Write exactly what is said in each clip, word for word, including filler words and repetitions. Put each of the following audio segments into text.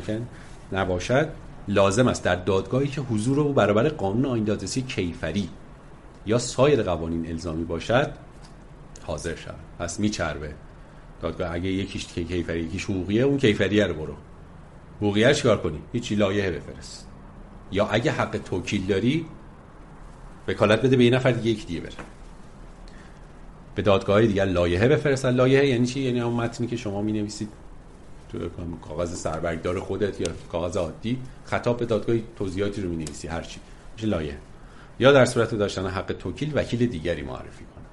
ممکن نباشد، لازم است در دادگاهی که حضور او برابر قانون آیین دادرسی کیفری یا سایر قوانین الزامی باشد حاضر شود. پس میچربه دادگاه اگه یکیش کیفری یکیش حقوقیه، اون کیفریه رو برو، حقوقیه رو چیکار کنی؟ هیچی، لایحه بفرست. یا اگه حق توکیل داری وکالت بده به یه نفر دیگه یک دیگه بره. به دادگاه دیگه لایحه بفرستن. لایحه یعنی چی؟ یعنی اون متنی که شما می‌نویسید تو کاغذ سربرگدار خودت یا کاغذ عادی، خطاب به دادگاه توضیحاتی رو می‌نویسی، هر چی میشه لایحه. یا در صورت داشتن حق توکیل وکیل دیگری معرفی کند.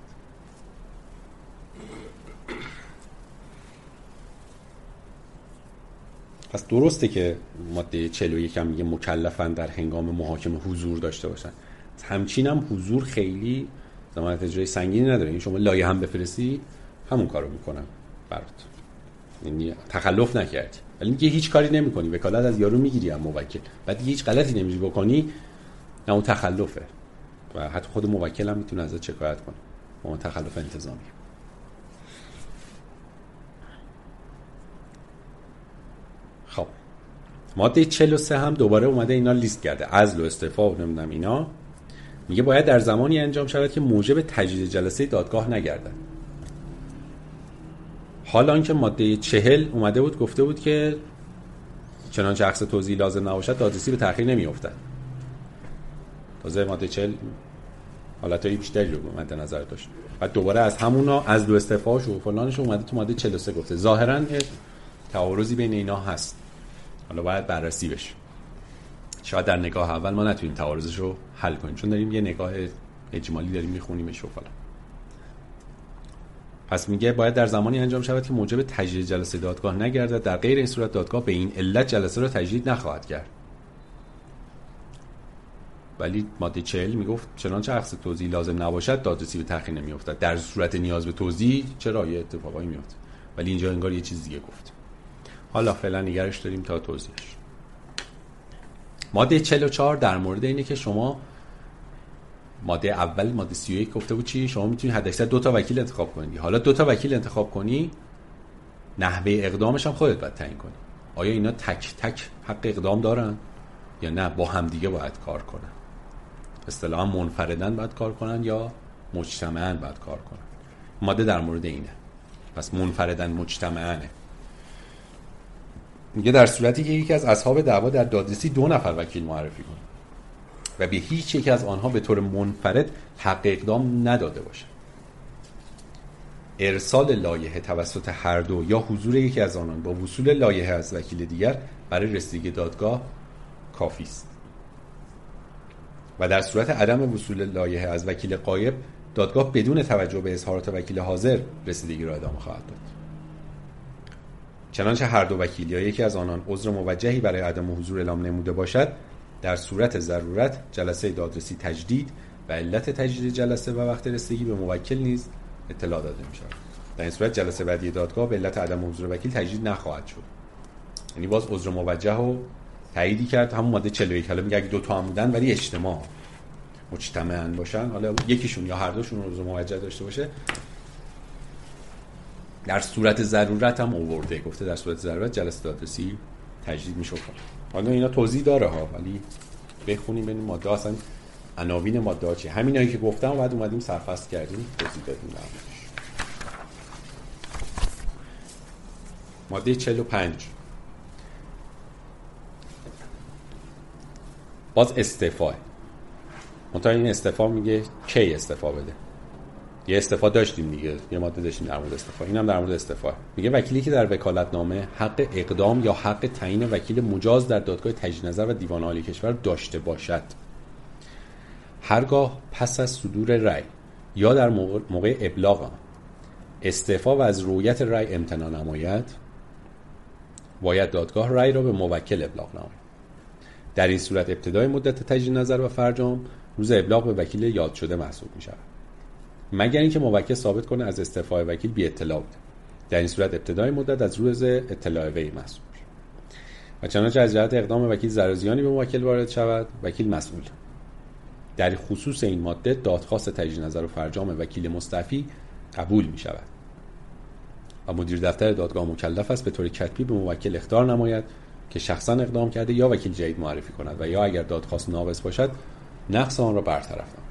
پس درسته که ماده چهل و یک هم میگه مکلفن در هنگام محاکمه حضور داشته باشن، همچین هم حضور خیلی ضمانت اجرایی سنگینی نداره. این شما لایحه هم بفرستی همون کارو میکنن برات، یعنی تخلف نکردی، ولی میگه هیچ کاری نمیکنی، وکالت از یارو میگیری هم موکل، بعد هیچ غلطی نمیری بکنی، نه اون تخلفه و حتی خود موکل هم میتونه ازت شکایت کنه با اون تخلف انتظامی. خب ماده چهل و سه هم دوباره اومده اینا لیست کرده، عزل و استعفا و نمیدونم اینا، میگه باید در زمانی انجام شود که موجب تجدید جلسه دادگاه نگردد. حالا اینکه ماده چهل اومده بود گفته بود که چنانچه عکس توضیح لازم نباشد دادرسی به تأخیر نمیافتد. تازه ماده چهل حالتایی بیشتری رو مد نظر داشت. بعد دوباره از همونا عزل و استعفاش و فلانش اومده تو ماده چهل و سه گفته. ظاهراً تعارضی بین اینا هست، حالا باید بررسی بشه. شاید در نگاه اول ما نتونیم تعارضش رو حل کنیم چون داریم یه نگاه اجمالی داریم میخونیمش و فلان. پس میگه باید در زمانی انجام شود که موجب تجدید جلسه دادگاه نگردد، در غیر این صورت دادگاه به این علت جلسه رو تجدید نخواهد کرد. ولی ماده چهل میگفت چنانچه عکس توضیح لازم نباشد دادرسی به تأخیر نمیافتد، در صورت نیاز به توضیح چرا یه اتفاقایی میفته، ولی اینجا انگار یه چیز دیگه گفت. حالا فعلا نگرش داریم تا توضیحش. ماده چهل و چهار در مورد اینه که شما ماده اول ماده سی و یک گفته بود چی؟ شما میتونی حداکثر دو تا وکیل انتخاب کنی. حالا دو تا وکیل انتخاب کنی، نحوه اقدامش هم خودت باید تعیین کنی. آیا اینا تک تک حق اقدام دارن یا نه با هم دیگه باید کار کنن؟ اصطلاحاً منفرداً باید کار کنن یا مجتمعاً باید کار کنن؟ ماده در مورد اینه. پس منفرداً مجتمعاً. میگه در صورتی که یکی از اصحاب دعوا در دادرسی دو نفر وکیل معرفی کنه و به هیچ یک از آنها به طور منفرد حق اقدام نداده باشه، ارسال لایحه توسط هر دو یا حضور یکی از آنان با وصول لایحه از وکیل دیگر برای رسیدگی دادگاه کافی است. و در صورت عدم وصول لایحه از وکیل غایب، دادگاه بدون توجه به اظهارات وکیل حاضر رسیدگی را ادامه خواهد داد. چنانچه هر دو وکیل یا یکی از آنان عذر موجهی برای عدم حضور اعلام نموده باشد، در صورت ضرورت جلسه دادرسی تجدید و علت تجدید جلسه و وقت رسیدگی به موکل نیز اطلاع داده می شود. در این صورت جلسه بعدی دادگاه به علت عدم حضور وکیل تجدید نخواهد شد. یعنی باز عذر موجه رو تاییدی کرد، همون ماده چهل و یک. حالا میگه اگه دو تا هم بودن ولی اجتماع مجتمعاً باشن، حالا یکیشون یا هر دوشون عذر موجه داشته باشه، در صورت ضرورت هم آورده، گفته در صورت ضرورت جلسه دادرسی تجدید میشه. حالا اینا توضیح داره ها، ولی بخونیم ببینیم ماده اصلا عناوین ماده ها چیه. همینایی که گفتم بعد اومدیم سرفصل کردیم توضیح دادیم. ماده چهل و پنج باز استعفا. منتها این استعفا میگه کی استعفا بده. یه استعفا داشتیم دیگه، یه ماده داشتیم در مورد استعفا، اینم در مورد استعفا. میگه وکیلی که در وکالتنامه حق اقدام یا حق تعیین وکیل مجاز در دادگاه تجدید نظر و دیوان عالی کشور داشته باشد، هرگاه پس از صدور رأی یا در موقع, موقع ابلاغ استعفا و از رویت رأی امتناع نماید، باید دادگاه رأی را به موکل ابلاغ نماید. در این صورت ابتدای مدت تجدید نظر و فرجام روز ابلاغ به وکیل یاد شده محسوب می شود، مگر اینکه موکل ثابت کنه از استعفای وکیل بی اطلاع بوده. در این صورت ابتدای مدت از روز اطلاع وی محسوب میشه. و چنانچه از جهت اقدام وکیل ضرر زیانی به موکل وارد شود، وکیل مسئول. در خصوص این ماده دادخواست تجدید نظر و فرجام وکیل مستعفی قبول می شود و مدیر دفتر دادگاه مکلف است به طور کتبی به موکل اخطار نماید که شخصا اقدام کرده یا وکیل جدید معرفی کند و یا اگر دادخواست ناقص باشد نقص آن را برطرف کند.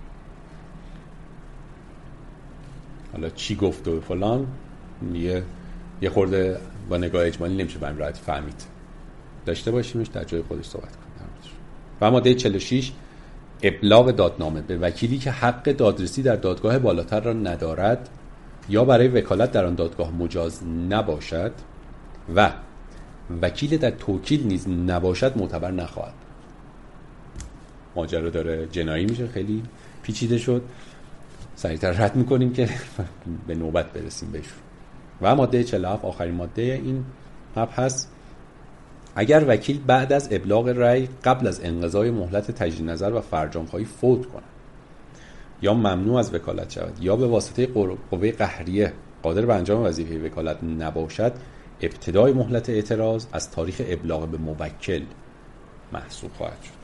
حالا چی گفت و فلان یه یه خورده با نگاه اجمالی نمیشه به این راحتی فهمید. داشته باشیمش در جای خودش صحبت کنیم. و ماده چهل و شش ابلاغ دادنامه به وکیلی که حق دادرسی در دادگاه بالاتر را ندارد یا برای وکالت در آن دادگاه مجاز نباشد و وکیل در توکیل نیز نباشد معتبر نخواهد. ماجرا داره جنایی میشه، خیلی پیچیده شد، سریعتر رد میکنیم که به نوبت برسیم بهش. و ماده چهل و هفت آخرین ماده این مبحث، اگر وکیل بعد از ابلاغ رأی قبل از انقضای مهلت تجدید نظر و فرجام‌خواهی فوت کند یا ممنوع از وکالت شود یا به واسطه قوه قهریه قادر به انجام وظیفه وکالت نباشد، ابتدای مهلت اعتراض از تاریخ ابلاغ به موکل محسوب خواهد شد.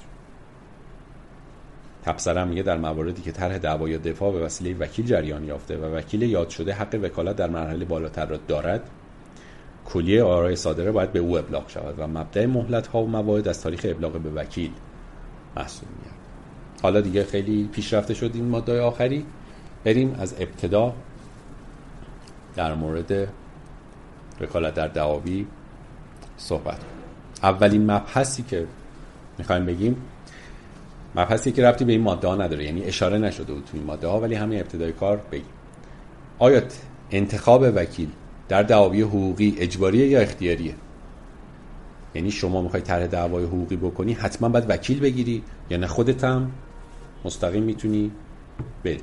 تبصره میگه در مواردی که طرح دعوا یا دفاع به وسیله وکیل جریان یافته و وکیل یاد شده حق وکالت در مرحله بالاتر را دارد، کلیه آرای صادره باید به او ابلاغ شود و مبدأ مهلت ها و موارد از تاریخ ابلاغ به وکیل محسوب میاد. حالا دیگه خیلی پیشرفته شد این ماده آخری، بریم از ابتدا در مورد وکالت در دعاوی صحبت. اولین مبحثی که میخوایم بگیم مبحثی که ربطی به این ماده ها نداره، یعنی اشاره نشده بود تو این ماده ها ولی همین ابتدای کار بگیم. آیا انتخاب وکیل در دعاوی حقوقی اجباریه یا اختیاریه؟ یعنی شما میخوای طرح دعوای حقوقی بکنی حتما باید وکیل بگیری یا نه خودت هم مستقیم میتونی بری؟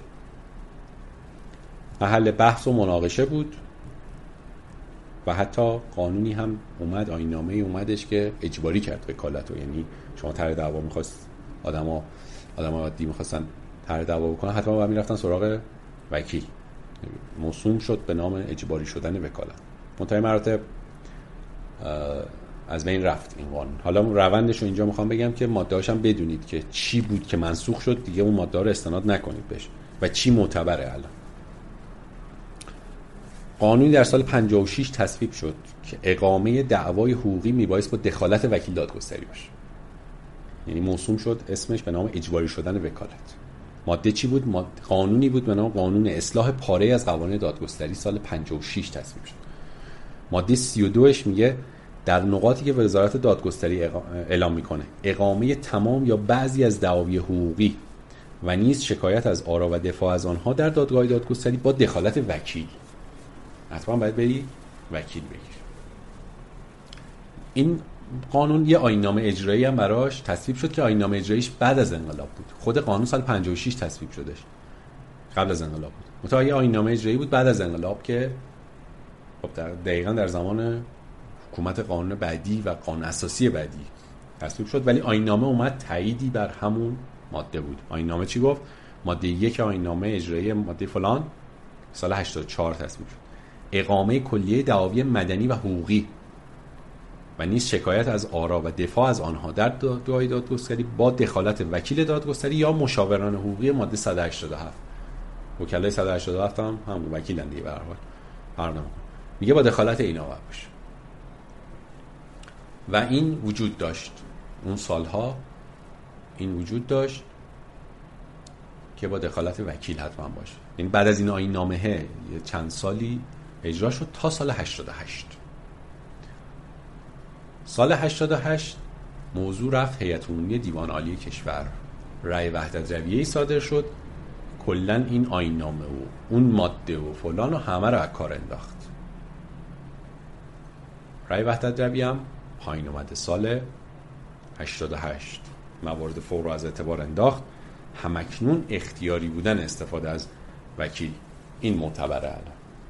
محل بحث و مناقشه بود و حتی قانونی هم اومد، آیین‌نامه اومدش که اجباری کرد وکالت رو. یعنی شما طرح دعوا میخواست آدما آدما عادی میخواستن طرح دعوا بکنن حتما باید میرفتن سراغ وکیل. موسوم شد به نام اجباری شدن وکالت. منتهی مراتب از بین رفت این قانون. حالا روندش رو اینجا میخوام بگم که ماده‌هاش هم بدونید که چی بود که منسوخ شد، دیگه اون ماده رو استناد نکنید بهش و چی معتبره. الان قانونی در سال پنجاه و شش تصویب شد که اقامه دعوای حقوقی میبایست با دخالت وکیل دادگستری باشه. یعنی موسوم شد اسمش به نام اجباری شدن وکالت. ماده چی بود؟ ماده قانونی بود به نام قانون اصلاح پاره از قوانین دادگستری سال پنجاه و شش تصویب شد. ماده سی و دوش میگه در نقاطی که وزارت دادگستری اعلام میکنه اقامه تمام یا بعضی از دعاوی حقوقی و نیز شکایت از آرا و دفاع از آنها در دادگاه دادگستری با دخالت وکیل، حتما باید بری وکیل بگیر. این قانون یه آیین‌نامه اجرایی هم براش تصویب شد که آیین‌نامه اجراییش بعد از انقلاب بود. خود قانون سال پنجاه و شش تصویب شدش، قبل از انقلاب بود. متأ یه آیین‌نامه اجرایی بود بعد از انقلاب که خب دقیقاً در زمان حکومت قانون بعدی و قانون اساسی بعدی تصویب شد، ولی آیین‌نامه اومد تاییدی بر همون ماده بود. آیین‌نامه چی گفت؟ ماده یک آیین‌نامه اجرایی ماده فلان سال هشتاد و چهار تصویب شد. اقامه کلیه دعاوی مدنی و حقوقی و نیز شکایت از آرا و دفاع از آنها در دادگاه دادگستری با دخالت وکیل دادگستری یا مشاوران حقوقی ماده صد و هشتاد و هفت. وکلای صد و هشتاد و هفت هم همون وکیلن دیگه، به هر حال فرق نمی‌کنه. میگه با دخالت اینا باید باشه. و این وجود داشت اون سالها، این وجود داشت که با دخالت وکیل حتما باشه. یعنی بعد از این آیین‌نامه چند سالی اجرا شد تا سال هشتاد و هشت. سال هشتاد و هشت موضوع رفت هیئت عمومی دیوان عالی کشور، رأی وحدت رویه‌ای صادر شد، کلا این آیین‌نامه و اون ماده و فلان و همه رو از کار انداخت. رأی وحدت رویه هم پایین اومده سال هشتاد و هشت، موارد فوق رو از اعتبار انداخت. همکنون اختیاری بودن استفاده از وکیل این معتبره. الان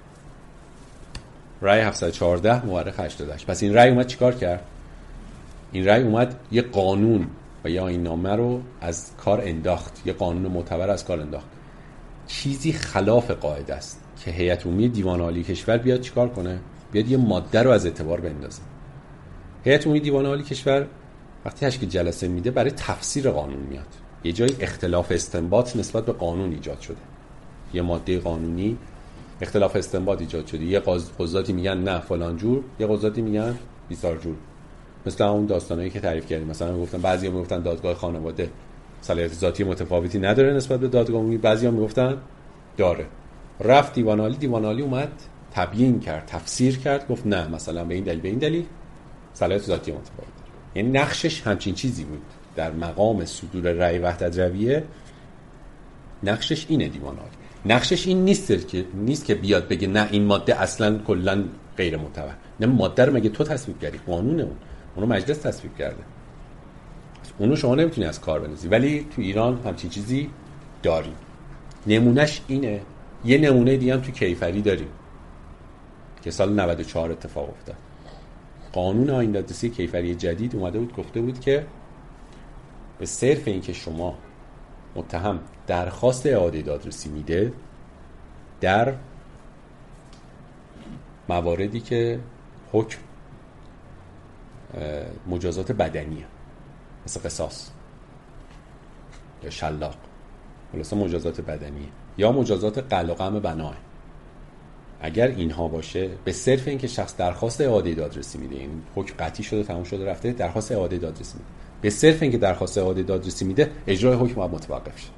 رأی هفتصد و چهارده مورخ هشتاد و هشت. پس این رأی اومد چیکار کرد؟ این رأی اومد یه قانون و یا این نامه رو از کار انداخت، یه قانون معتبر از کار انداخت. چیزی خلاف قاعده است که هیئت عمومی دیوان عالی کشور بیاد چیکار کنه؟ بیاد یه ماده رو از اعتبار بندازه. هیئت عمومی دیوان عالی کشور وقتی تشکیل جلسه میده برای تفسیر قانون میاد. یه جای اختلاف استنباط نسبت به قانون ایجاد شده، یه ماده قانونی اختلاف استنباط ایجاد شده، یه قضاتی میگن نه فلان جور، یه قضاتی میگن بیسار جور. مثل اون داستانایی که تعریف کردیم. مثلا میگفتن بعضیا میگفتن دادگاه خانواده صلاحیت ذاتی متفاوتی نداره نسبت به دادگاه عمومی، بعضیا میگفتن داره. رفت دیوان عالی، دیوان عالی اومد تبیین کرد، تفسیر کرد، گفت نه مثلا به این دلیل به این دلیل صلاحیت ذاتی متفاوت داره. یعنی نقشش همچین چیزی بود در مقام صدور رأی وحدت رویه. نقشش اینه دیوان عالی. نقشش این نیست که نیست که بیاد بگه نه این ماده اصلا کلا غیر معتبر. نه ماده رو مگه تو تصویب کردی؟ قانونه اون. اونو مجلس تصویب کرده. اونو شما نمیتونی از کار بندازی. ولی تو ایران همچین چیزی داریم. نمونهش اینه. یه نمونه دیگه هم تو کیفری داریم که سال نود و چهار اتفاق افتاد. قانون آیین دادرسی کیفری جدید اومده بود گفته بود که به صرف اینکه شما متهم درخواست اعاده دادرسی میده در مواردی که حکم مجازات بدنیه مثل قصاص یا شلاق، خلاصه مجازات بدنیه یا مجازات قلع و قم بناه، اگر اینها باشه به صرف اینکه شخص درخواست اعاده دادرسی میده، این حکم قطعی شده تموم شده رفته، درخواست اعاده دادرسی میده، به صرف اینکه درخواست اعاده دادرسی میده اجرای حکم باید متوقف شه.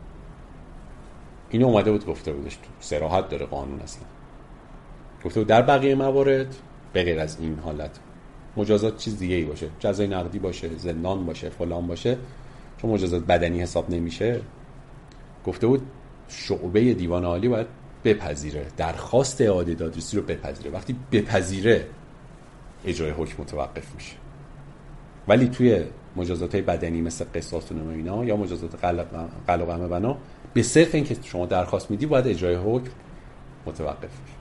اینو اومده بود گفته بودش، تو صراحت داره قانون اصلا. گفته بود در بقیه موارد به غیر از این حالت مجازات چیز دیگه ای باشه، جزای نقدی باشه، زندان باشه، فلان باشه، چون مجازات بدنی حساب نمیشه. گفته بود شعبه دیوان عالی باید بپذیره، درخواست اعاده دادرسی رو بپذیره. وقتی بپذیره اجرای حکم متوقف میشه. ولی توی مجازات بدنی مثل قصاص و اینا یا مجازات قلع و قم بنا به صرف اینکه شما درخواست میدی باید اجرای حکم متوقف میشه.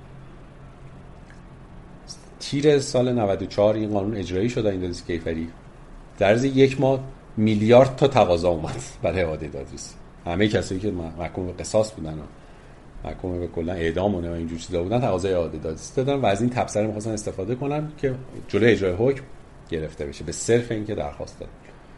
تیر سال نود و چهار این قانون اجرایی شد این دادرسی کیفری. در عرض یک ماه میلیارد تا تقاضا اومد برای اعاده دادرسی. همه کسایی که محکوم به قصاص بودن و محکوم به کلا اعدام و اینجور چیزا بودن تقاضای اعاده دادرسی دادن و از این تبصره می‌خواستن استفاده کنن که جلوی اجرای حکم گرفته بشه به صرف اینکه درخواست دادن.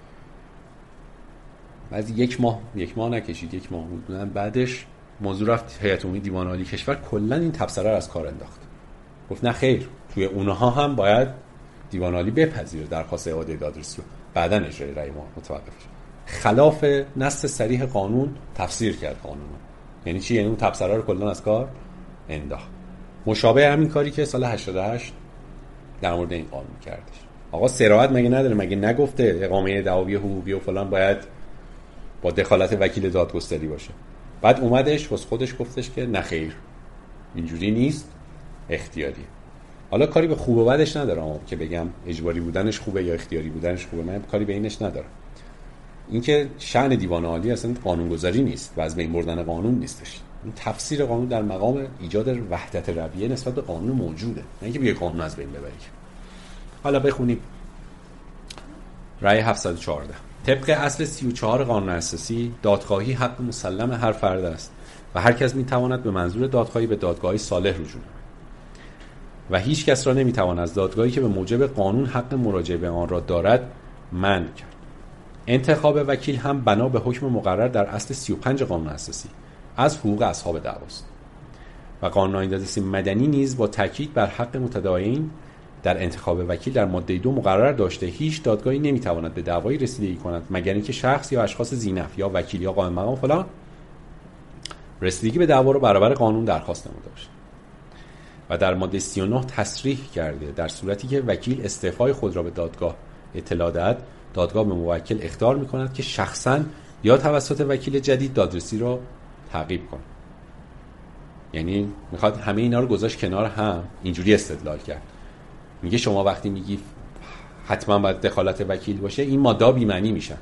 بعد یک ماه یک ماه نکشید، یک ماه بودن بعدش موضوع رفت هیئت عمومی دیوان عالی کشور کلا این تبصره رو از کار انداخت. گفت نه خیر، توی اونها هم باید دیوان عالی بپذیره درخواست اعاده دادرسی رو، بعداً اجرای رأی متوقف شه. خلاف نص صریح قانون تفسیر کرد قانون. یعنی چی؟ یعنی اون تبصره رو کلا از کار انداخت. مشابه همین کاری که سال هشتاد و هشت در مورد این قانون کردش. آقا صراحت مگه نداره؟ مگه نگفته اقامه دعاوی حقوقی و فلان باید با دخالت وکیل دادگستری باشه؟ بعد اومدش واسه خودش گفتش که نه خیر، اینجوری نیست، اختیاری. حالا کاری به خوب و بدش ندارم که بگم اجباری بودنش خوبه یا اختیاری بودنش خوبه، من کاری به اینش ندارم. اینکه شأن دیوان عالی اصلا قانونگذاری نیست و از بین بردن قانون نیستش. این تفسیر قانون در مقام ایجاد وحدت رویه نسبت به قانون موجوده، نه اینکه بیای قانون از بین ببری. حالا بخونیم رأی هفتصد و چهارده. طبق اصل سی و چهار قانون اساسی دادخواهی حق مسلم هر فرد است و هر کس میتواند به منظور دادخواهی به دادگاهی صالح رجوع و هیچ کس را نمیتواند از دادگاهی که به موجب قانون حق مراجعه به آن را دارد منع کرد. انتخاب وکیل هم بنا به حکم مقرر در اصل سی و پنج قانون اساسی از حقوق اصحاب دعواست و قانون آیین دادرسی مدنی نیز با تاکید بر حق متداعیین در انتخاب وکیل در ماده دو مقرر داشته هیچ دادگاهی نمیتواند به دعوایی رسیدگی کند مگر اینکه شخص یا اشخاص ذینفع یا وکیل یا قائم مقام فلان رسیدگی به دعوا را برابر قانون درخواست نموده باشد. و در ماده سی و نه تصریح کرده در صورتی که وکیل استعفای خود را به دادگاه اطلاع دهد، دادگاه به موکل اخطار می‌کند که شخصاً یا توسط وکیل جدید دادرسی را تعقیب کند. یعنی میخواد همه اینا رو گذاشت کنار هم، اینجوری استدلال کرد. میگه شما وقتی میگی حتما باید دخالت وکیل باشه، این ماده بی معنی میشن.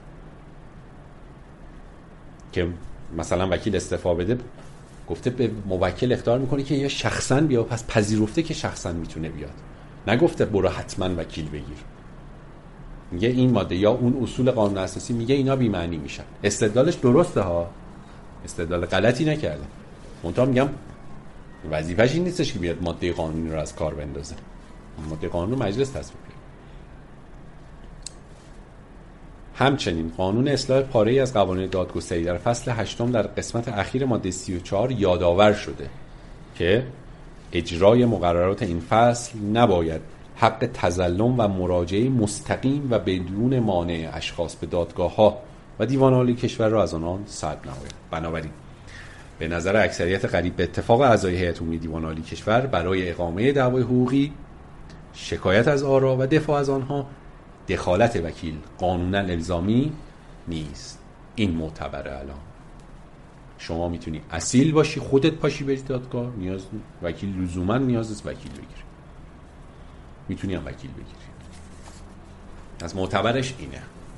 که مثلا وکیل استعفا بده، گفته به موکل اخطار میکنه که یا شخصاً بیا، پس پذیرفته که شخصاً میتونه بیاد، نگفته برو حتما وکیل بگیر. میگه این ماده یا اون اصول قانون اساسی میگه اینا بی معنی میشن. استدلالش درسته ها، استدلال غلطی نکرده. منتها میگم وظیفه‌ش این نیستش که بیاد ماده قانونی رو از کار بندازه. ماده قانون مجلس تصویب کرد. همچنین قانون اصلاح پاره‌ای از قوانین دادگستری در فصل هشتم در قسمت اخیر ماده سی و چهار یادآور شده که اجرای مقررات این فصل نباید حق تظلم و مراجعه مستقیم و بدون مانع اشخاص به دادگاه‌ها و دیوان عالی کشور را از آنان سلب نماید. بنابراین به نظر اکثریت قریب به اتفاق اعضای هیئت عمومی دیوان عالی کشور برای اقامه دعوای حقوقی، شکایت از آرا و دفاع از آنها دخالت وکیل قانونا الزامی نیست. این معتبره. الان شما میتونی اصیل باشی، خودت پاشی بری دادگاه، نیاز وکیل لزوما نیاز نیست وکیل بگیری، میتونی هم وکیل بگیری. از معتبرش اینه.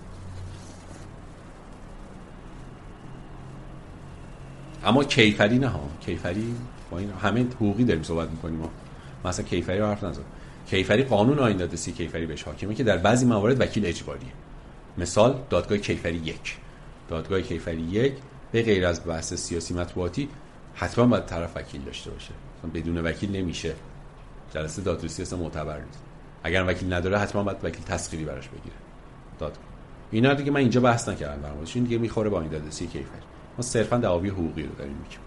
اما کیفری نه ها. کیفری با این همه حقوقی داریم صحبت میکنیم ما. مثلا کیفری رو حرف نزن. کیفری قانون آیین دادرسی کیفری بهش حاکمه که در بعضی موارد وکیل اجباریه. مثال دادگاه کیفری یک. دادگاه کیفری یک به غیر از بحث سیاسی مطبوعاتی حتما باید طرف وکیل داشته باشه. بدون وکیل نمیشه. جلسه دادرسی اصلا معتبر نیست. اگر وکیل نداره حتما باید وکیل تسخیری براش بگیره. دادگاه. اینا دیگه من اینجا بحث نکردم برامش. این دیگه میخوره با آیین دادرسی کیفری. ما صرفا دعاوی حقوقی رو داریم میگیم.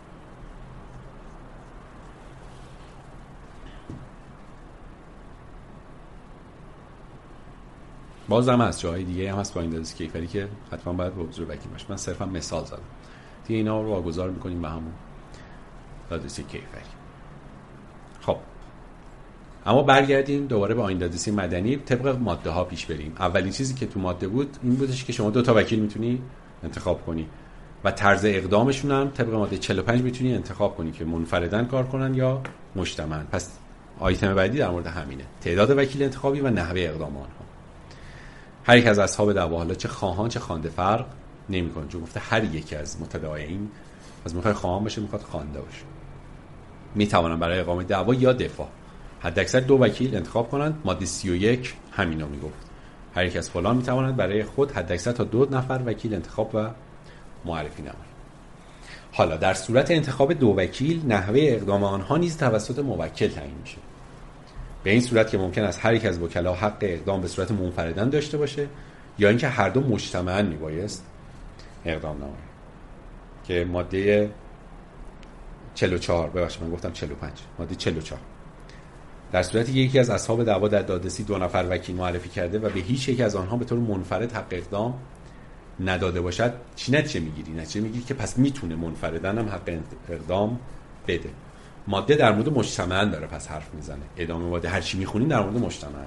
بازم از جاهای دیگه هم هست با این دادرسی کیفری که حتما باید به حضور وکیل باشه. من صرفا مثال زدم. دیگه اینا رو واگذار میکنیم به همون دادرسی کیفری. خب اما برگردیم دوباره به آیین دادرسی مدنی، طبق ماده ها پیش بریم. اولین چیزی که تو ماده بود این بودش که شما دو تا وکیل میتونی انتخاب کنی و طرز اقدامشون هم طبق ماده چهل و پنج میتونی انتخاب کنی که منفردن کار کنن یا مجتمعاً. پس آیتم بعدی در مورد همینه، تعداد وکیل انتخابی و نحوه اقدام آنها. هر یک از اصحاب دعوا، حالا چه خواهان چه خوانده فرق نمیکنه، چون گفته هر یک از متداعیین، از میخواد خواهان باشه میخواد خوانده باشه، میتوانن برای اقامه دعوا یا دفاع حداکثر دو وکیل انتخاب کنند. ماده سی و یک همینو میگفت. هر یک از فلان میتوانند برای خود حداکثر تا دو نفر وکیل انتخاب و معرفی نماید. حالا در صورت انتخاب دو وکیل نحوه اقدام آنها نیز توسط موکل تعیین میشه. به این صورت که ممکن است هر یک از وکلا حق اقدام به صورت منفردن داشته باشه یا اینکه هر دو مجتمعاً میبایست اقدام نماید. که ماده چهل و چهار، ببخشید من گفتم چهل و پنج، ماده چهل و چهار در صورتی که یکی از اصحاب دعوا در دادرسی دو نفر وکیل معرفی کرده و به هیچ یک از آنها به طور منفرد حق اقدام نداده باشد، چی نتیجه میگیری؟ نتیجه میگیری که پس میتونه منفردن هم حق اقدام بده. ماده در مورد مجتمعاً داره پس حرف میزنه. ادامه ماده هر چی میخونین در مورد مجتمعاً.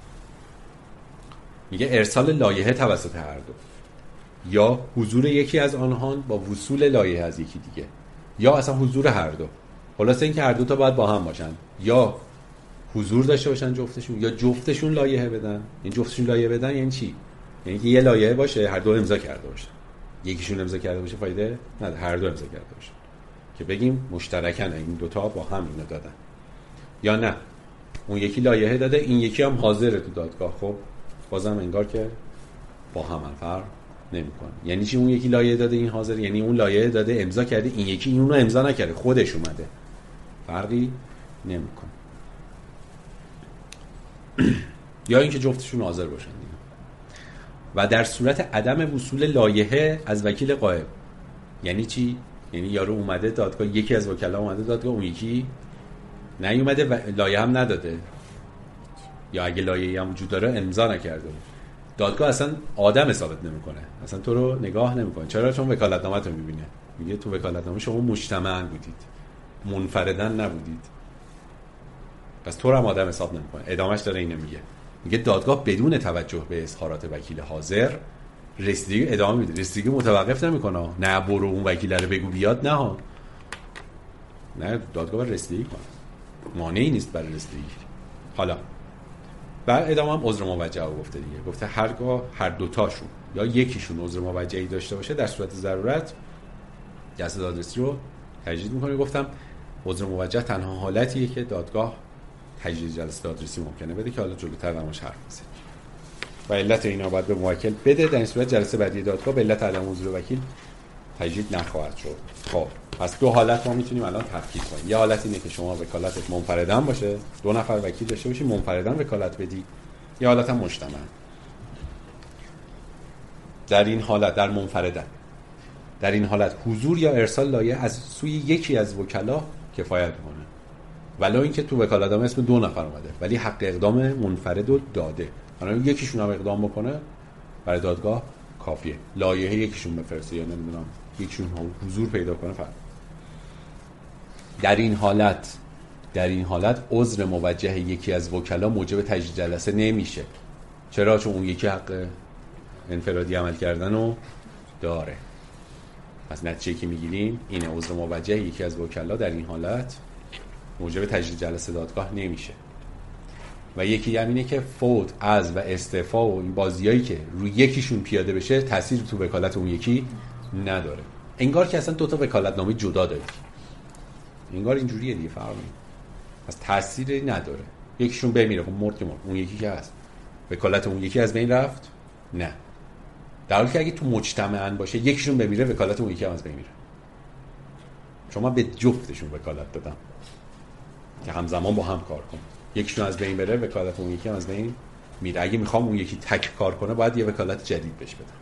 میگه ارسال لایحه توسط هر دو یا حضور یکی از آنها با وصول لایحه از یکی دیگه یا اصلا حضور هر دو. خلاصه اینکه هر دو تا باید با هم باشن، یا حضور داشته باشن جفتشون، یا جفتشون لایحه بدن. این جفتشون لایحه بدن یعنی چی؟ یعنی که یه لایحه باشه هر دو امضا کرده باشن. یکیشون امضا کرده باشه فایده نداره، هر دو امضا کرده باشن که بگیم مشترکاً این دو تا با هم اینو دادن. یا نه اون یکی لایحه داده این یکی هم حاضره تو دادگاه، خب بازم انگار که با هم فرق نمیکنه. یعنی چی اون یکی لایحه داده این حاضر؟ یعنی اون لایحه داده امضا کرده این یکی اون رو امضا نکرده خودش اومده، فرقی نمیکنه. یا اینکه جفتشون حاضر باشن دیگه. و در صورت عدم وصول لایحه از وکیل غائب. یعنی چی؟ یعنی یارو اومده دادگاه، یکی از وکلا اومده دادگاه، اون یکی نیومده و لایحه هم نداده، یا اگه لایحه هم وجود داره امضا نکرده، دادگاه اصلا آدم حسابت نمیکنه، اصلا تو رو نگاه نمیکنه. چرا؟ چون وکالتنامه رو میبینه، میگه تو وکالتنامه شما مجتمعاً بودید، منفردن نبودید، پس تو رو هم آدم حساب نمیکنه. ادامهش داره اینو میگه، میگه دادگاه بدون توجه به اظهارات وکیل حاضر رسیدگی ادامه میده، رسیدگی متوقف نمیکنه. نه برو اون وکیل رو بگو بیاد، نه ها، نه دادگاه بر رسیدگی کنه، مانعی نیست برای رسیدگی. حالا بعد ادامه هم عذر موجه رو گفته دیگه، گفته هرگاه هر دوتاشون یا یکیشون عذر موجهی داشته باشه در صورت ضرورت جلسه دادرسی رو تجدید میکنه. گفتم عذر موجه تنها حالتیه که دادگاه تجدید جلسه دادرسی ممکنه بده که حالا جلوتر درموش حرف میزنیم. و علت اینا باید به موکل بده. در این صورت جلسه بعدی دادگاه به علت عدم حضور وکیل تجدید نخواهد شد. خب پس دو حالت ما میتونیم الان تفکیک کنیم. یه حالت اینه که شما وکالتت منفردن باشه، دو نفر وکیل داشته باشی، منفردن وکالت بدی. یه حالت هم مجتمع. در این حالت در منفردن در این حالت حضور یا ارسال لایحه از سوی یکی از وکلا کفایت میکنه. ولو اینکه تو وکالتنامه اسم دو نفر اومده ولی حق اقدام منفرد رو داده. حالا یکیشون هم اقدام بکنه برای دادگاه کافیه. لایحه یکیشون بفرسته یا نمیدونم یکیشون حضور پیدا کنه فرق. در این حالت در این حالت عذر موجه یکی از وکلا موجب تجدید جلسه نمیشه. چرا؟ چون اون یکی حق انفرادی عمل کردن رو داره. پس نتیجه که میگیریم اینه، عذر موجه یکی از وکلا در این حالت موجب تجدید جلسه دادگاه نمیشه. و یکی هم اینه که فوت از و استعفا و این بازیایی که روی یکیشون پیاده بشه تأثیر تو وکالت اون یکی نداره. انگار که اصلا دو تا وکالتنامه جدا داری، انگار اینجوریه دیگه، فرق نمیکنه، پس تأثیری نداره. یکیشون بمیره خب مرد که مرد، اون یکی که هست وکالت اون یکی از بین رفت؟ نه. در حالی که اگه تو مجتمعاً باشه یکیشون بمیره وکالت اون یکی هم از بین میره. شما به جفتشون وکالت دادم که همزمان با هم کار کنن. یکیشون از بین بره وکالت اون یکی هم از بین میره. اگه میخوام اون یکی تک کار کنه باید یه وکالت جدید بهش بدم.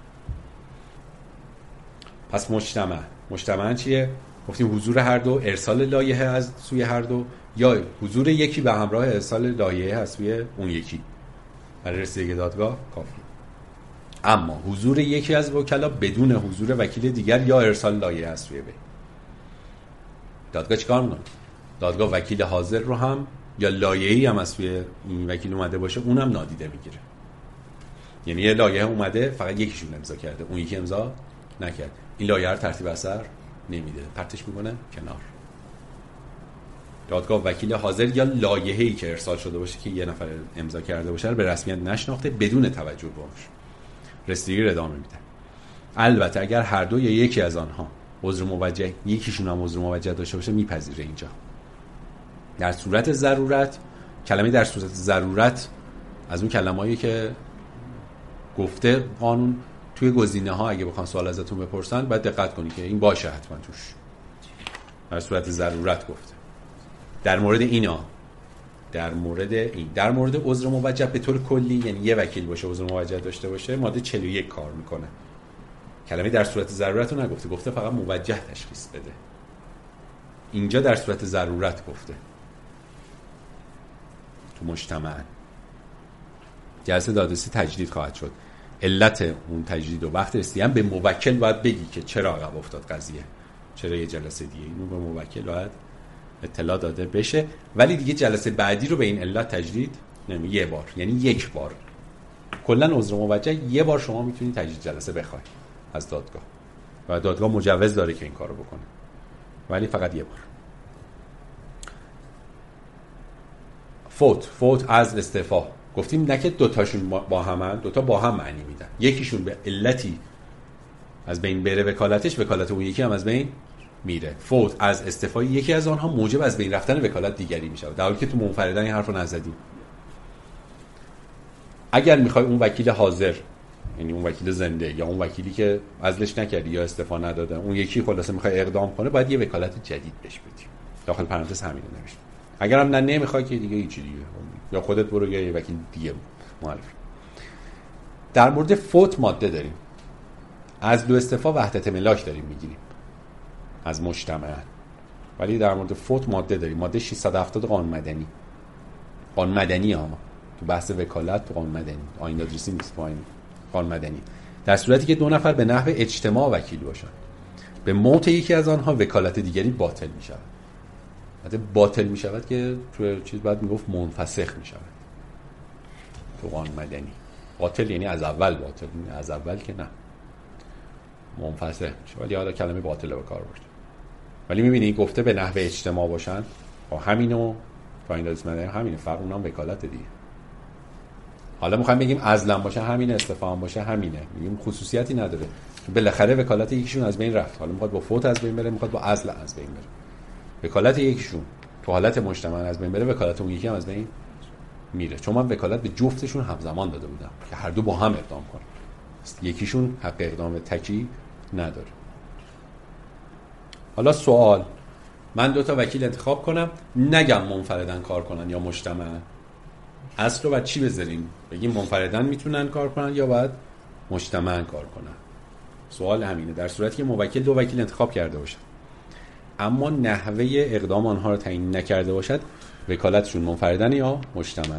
پس مجتمع مجتمعاً چیه؟ گفتیم حضور هر دو، ارسال لایحه از سوی هر دو، یا حضور یکی به همراه ارسال لایحه از سوی اون یکی برای رسیدگی دادگاه کافی. اما حضور یکی از وکلا بدون حضور وکیل دیگر یا ارسال لایحه از سوی وی، دادگاه چیکار میکنه؟ دادگاه وکیل حاضر رو هم یا لایحه‌ای هم از سوی این وکیل اومده باشه اونم نادیده میگیره. یعنی یه لایحه اومده فقط یکیشون امضا کرده، اون یکی امضا نکرد، این لایحه رو ترتیب اثر نمیده، پرتش میکنه کنار. دادگاه وکیل حاضر یا لایحه‌ای که ارسال شده باشه که یه نفر امضا کرده باشه رو به رسمیت نشناخته بدون توجه بهش رسیدگی رو ادامه میده. البته اگر هر دو یا یکی از آنها عذر موجه، یکیشون هم عذر موجه داشته باشه میپذیره. اینجا در صورت ضرورت، کلمه در صورت ضرورت از اون کلمه‌ای که گفته قانون توی گزینه‌ها اگه بخوان سوال ازتون بپرسن باید دقت کنی که این باشه حتما توش. در صورت ضرورت گفته. در مورد اینا، در مورد این در مورد عذر موجه به طور کلی، یعنی یه وکیل باشه عذر موجه داشته باشه، ماده چهل و یک کار میکنه. کلمه در صورت ضرورت رو نگفته، گفته فقط موجه تشخیص بده. اینجا در صورت ضرورت گفته. تو مجتمع جلسه دادرسی تجدید خواهد شد. علت اون تجدید و وقت رسیدن به موکل باید بگی که چرا عقب افتاد قضیه، چرا یه جلسه دیگه، اینو به موکل باید اطلاع داده بشه. ولی دیگه جلسه بعدی رو به این علت تجدید نمی، یه بار، یعنی یک بار. کلا عذر موجه یه بار شما میتونید تجدید جلسه بخواید از دادگاه و دادگاه مجوز داره که این کارو بکنه، ولی فقط یه بار. فوت فوت از استعفا گفتیم نه که دوتاشون با همن، دوتا با هم معنی میدن. یکیشون به علتی از بین بره وکالتش، وکالت اون یکی هم از بین میره. فوت از استعفای یکی از آنها موجب از بین رفتن وکالت دیگری میشه، در حالی که تو منفردن این حرفو نزدیم. اگر میخوای اون وکیل حاضر، یعنی اون وکیل زنده یا اون وکیلی که عزلش نکردی یا استعفا نداده، اون یکی خلاصه میخوای اقدام کنه، باید یه وکالت جدید بهش بدی. داخل پرانتز همین رو نوشتم. اگر هم نه نمیخوای که دیگه هیچ دیگه، یا خودت برو یا یه وکیل دیگه معرفی. در مورد فوت ماده داریم، از دو استعفا وحدت ملاک داریم میگیریم از مجتمع، ولی در مورد فوت ماده داریم، ماده ششصد و هفتاد قانون مدنی. قانون مدنی ها تو بحث وکالت، تو قانون مدنی، آیین دادرسی نیست، آیین قانون مدنی. در صورتی که دو نفر به نحو اجتماع وکیل باشن، به موت یکی از آنها وکالت دیگری باطل می شود. البته باطل می شود که تو چیز بعد می گفت منفسخ می شود تو قانون مدنی. باطل یعنی از اول باطل، از اول که نه، منفسخ می شود. ولی حالا کلمه باطل به کار برده. ولی می بینی گفته به نحو اجتماع باشن، با همینو تو این دادرسی مدنی همینه، فرق اونم وکالت دیگه. حالا میخوایم بگیم عزلم باشه همینه، استعفا باشه همینه، میگیم خصوصیتی نداره. بالاخره وکالت یکیشون از بین رفت، حالا میخواد با فوت از بین بره، میخواد با عزل از بین بره. وکالت یکیشون تو حالت مجتمع از بین بره، وکالت اون یکی هم از بین میره. چون من وکالت به جفتشون همزمان داده بودم که هر دو با هم اقدام کنن. یکیشون حق اقدام تکی نداره. حالا سوال، من دو تا وکیل انتخاب کنم، نگم منفردن کار کنن یا مجتمع، اصل رو باید چی بذاریم؟ بگیم منفردن میتونن کار کنن یا باید مجتمع کار کنن؟ سوال همینه. در صورتی که موکل دو وکیل انتخاب کرده باشد اما نحوه اقدام آنها رو تعیین نکرده باشد، وکالتشون منفردن یا مجتمع.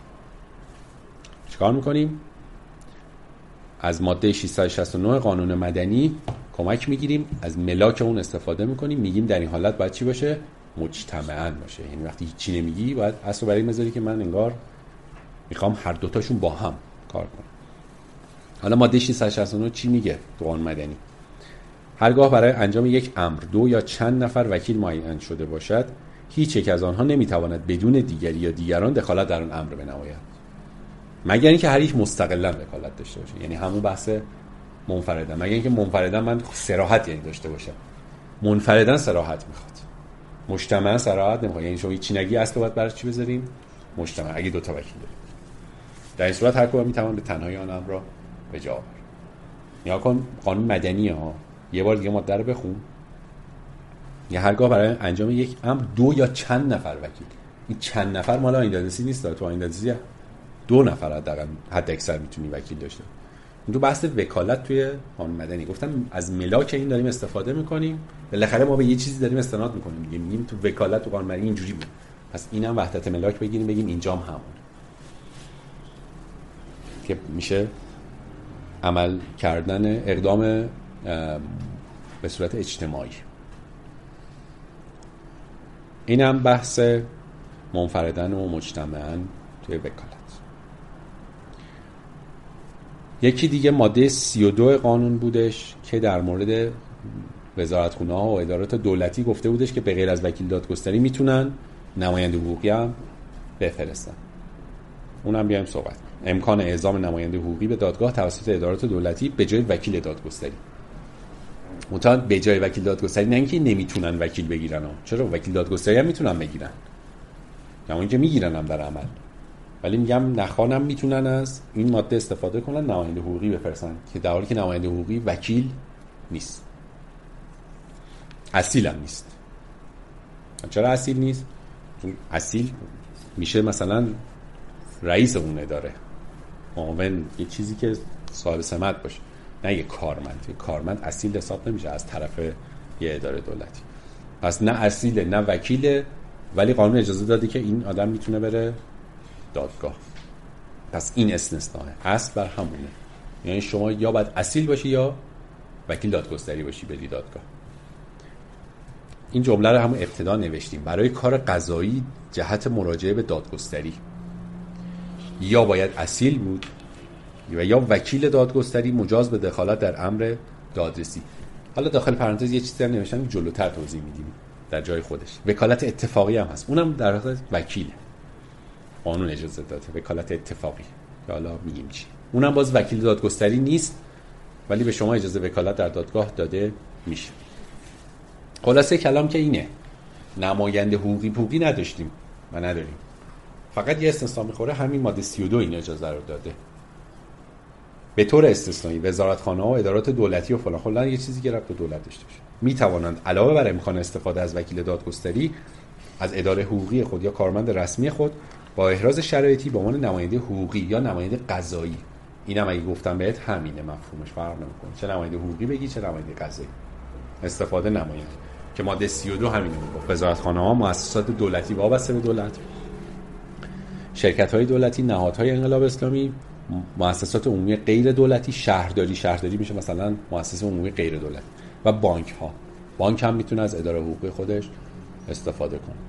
چیکار میکنیم؟ از ماده ششصد و شصت و نه قانون مدنی کمک میگیریم، از ملاک اون استفاده میکنیم، میگیم در این حالت باید چی باشه؟ مجتمعاً باشه. یعنی وقتی چی نمیگی باید اصلا برای این بذاری که من انگار میخوام هر دوتاشون با هم کار کنم. حالا ماده ششصد و شصت و نه چی میگه تو قانون مدنی؟ هرگاه برای انجام یک امر دو یا چند نفر وکیل معین شده باشد، هیچ یک از آنها نمیتواند بدون دیگری یا دیگران دخالت در آن امر بنماید، مگر اینکه هر یک مستقلاً وکالت داشته باشه. یعنی همون بحث منفردن، مگر اینکه منفردن من صراحت یعنی داشته باشم. منفردن صراحت میخواد، مجتمع صراحت نمیخواد. یعنی شما هیچ نگی اصلا باید برای چی بذاریم؟ مجتمع. اگه دو تا وکیل داریم در این صورت هر کدوم میتوان به تنهایی آن امر را به جا آورد. نیا کن قانون مدنی ها، یه بار دیگه ماده رو بخون. یا هرگاه برای انجام یک امر دو یا چند نفر وکیل، این چند نفر مال آینده‌نویسی نیست، تو آینده‌نویسی دو نفر حداقل حد اکثر میتونی وکیل داشته. این تو بحث وکالت توی قانون مدنی گفتم از ملاک این داریم استفاده میکنیم، بالاخره ما به یه چیزی داریم استناد میکنیم دیگه، میگیم تو وکالت تو قانون مدنی اینجوری بود، پس اینم وحدت ملاک بگیریم بگیم اینجام همون که میشه عمل کردن اقدام به صورت اجتماعی. اینم بحث منفردن و مجتمعاً توی وکالت. یکی دیگه ماده سی و دو قانون بودش که در مورد وزارتخونه ها و ادارات دولتی گفته بودش که به غیر از وکیل دادگستری میتونن نماینده حقوقی هم بفرستن. اونم بیایم صحبت. امکان اعزام نماینده حقوقی به دادگاه توسط ادارات دولتی به جای وکیل دادگستری. متأ به جای وکیل دادگستری، نه اینکه نمیتونن وکیل بگیرن ها. چرا؟ وکیل دادگستری هم میتونن بگیرن، اما اینکه میگیرن هم در عمل. ولی میگم نخوانم میتونن از این ماده استفاده کنن نماینده حقوقی بفرستن، که در حالی که نماینده حقوقی وکیل نیست، اصیل هم نیست. چرا اصیل نیست؟ چون اصیل میشه مثلا رئیس اون اداره، معاون، یه چیزی که صاحب سمت باشه، نه یه کارمند. یه کارمند اصیل حساب نمیشه از طرف یه اداره دولتی. پس نه اصیله نه وکیله، ولی قانون اجازه داده که این آدم میتونه بره دادگاه. پس این استثناء، اصل بر همونه. یعنی شما یا باید اصیل باشی یا وکیل دادگستری باشی بری دادگاه. این جمله رو همون ابتدا نوشتیم. برای کار قضایی جهت مراجعه به دادگستری یا باید اصیل بود و یا وکیل دادگستری مجاز به دخالت در امر دادرسی. حالا داخل پرانتز یه چیزی هم نوشتم جلوتر توضیح میدیم در جای خودش. وکالت اتفاقی هم هست، اونم در واقع وکیله، قانون اجازه داده. وکالت اتفاقی که حالا میگیم چی، اونم باز وکیل دادگستری نیست، ولی به شما اجازه وکالت در دادگاه داده میشه. خلاصه کلام که اینه، نماینده حقوقی پوقی نداشتیم و نداریم، فقط یه استثناء میخوره، همین ماده سی و دو این اجازه رو داده به طور استثنایی. وزارتخانه ها و ادارات دولتی و فلان فلان، یه چیزی که ربط به دولت داشته باشه، میتوانند علاوه بر امکان استفاده از وکیل دادگستری از اداره حقوقی خود یا کارمند رسمی خود با احراز شرایطی به عنوان نماینده حقوقی یا نماینده قضایی، اینم اگه گفتم بهت همینه، مفهومش فرق نمیکنه، چه نماینده حقوقی بگی چه نماینده قضایی، استفاده نماینده. که ماده سی و دو همینه میگه، وزارتخانه ها، مؤسسات دولتی وابسته به دولت، شرکت‌های دولتی، نهادهای انقلاب اسلامی، مؤسسات عمومی غیر دولتی، شهرداری، شهرداری میشه مثلا مؤسسه عمومی غیر دولتی، و بانک ها. بانک هم میتونه از اداره حقوقی خودش استفاده کنه.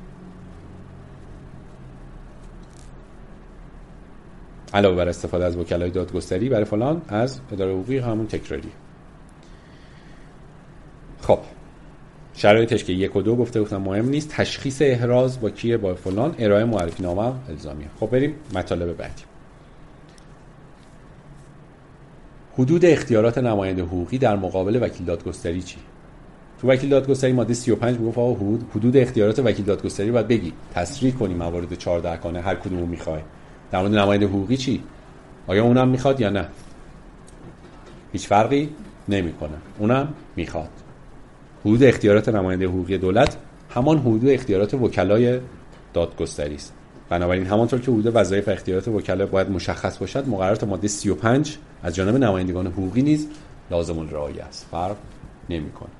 علاوه بر استفاده از وکلای دادگستری برای فلان، از اداره حقوقی همون تکراری. خب شرایطش که یک و دو گفته گفتم مهم نیست. تشخیص احراز با کیه؟ با فلان. ارائه معرفی نامه الزامیه. خب بریم مطالب بعدی. حدود اختیارات نماینده حقوقی در مقابل وکیل دادگستری چی؟ تو وکیل دادگستری ماده سی و پنج میگفت آقا حدود حدود اختیارات وکیل دادگستری باید بگی، تصریح کنی موارد چهارده کانه هر کدومو میخوای. در مورد نماینده حقوقی چی؟ آیا اونم میخواد یا نه؟ هیچ فرقی نمیکنه، اونم میخواد. حدود اختیارات نماینده حقوقی دولت همان حدود اختیارات وکلای دادگستری است. بنابراین همانطور که حدود وظایف و اختیارات وکلا باید مشخص باشد، مقررات ماده سی و پنج از جانب نمایندگان حقوقی نیز لازم الرعایه است، فرق نمی‌کنه.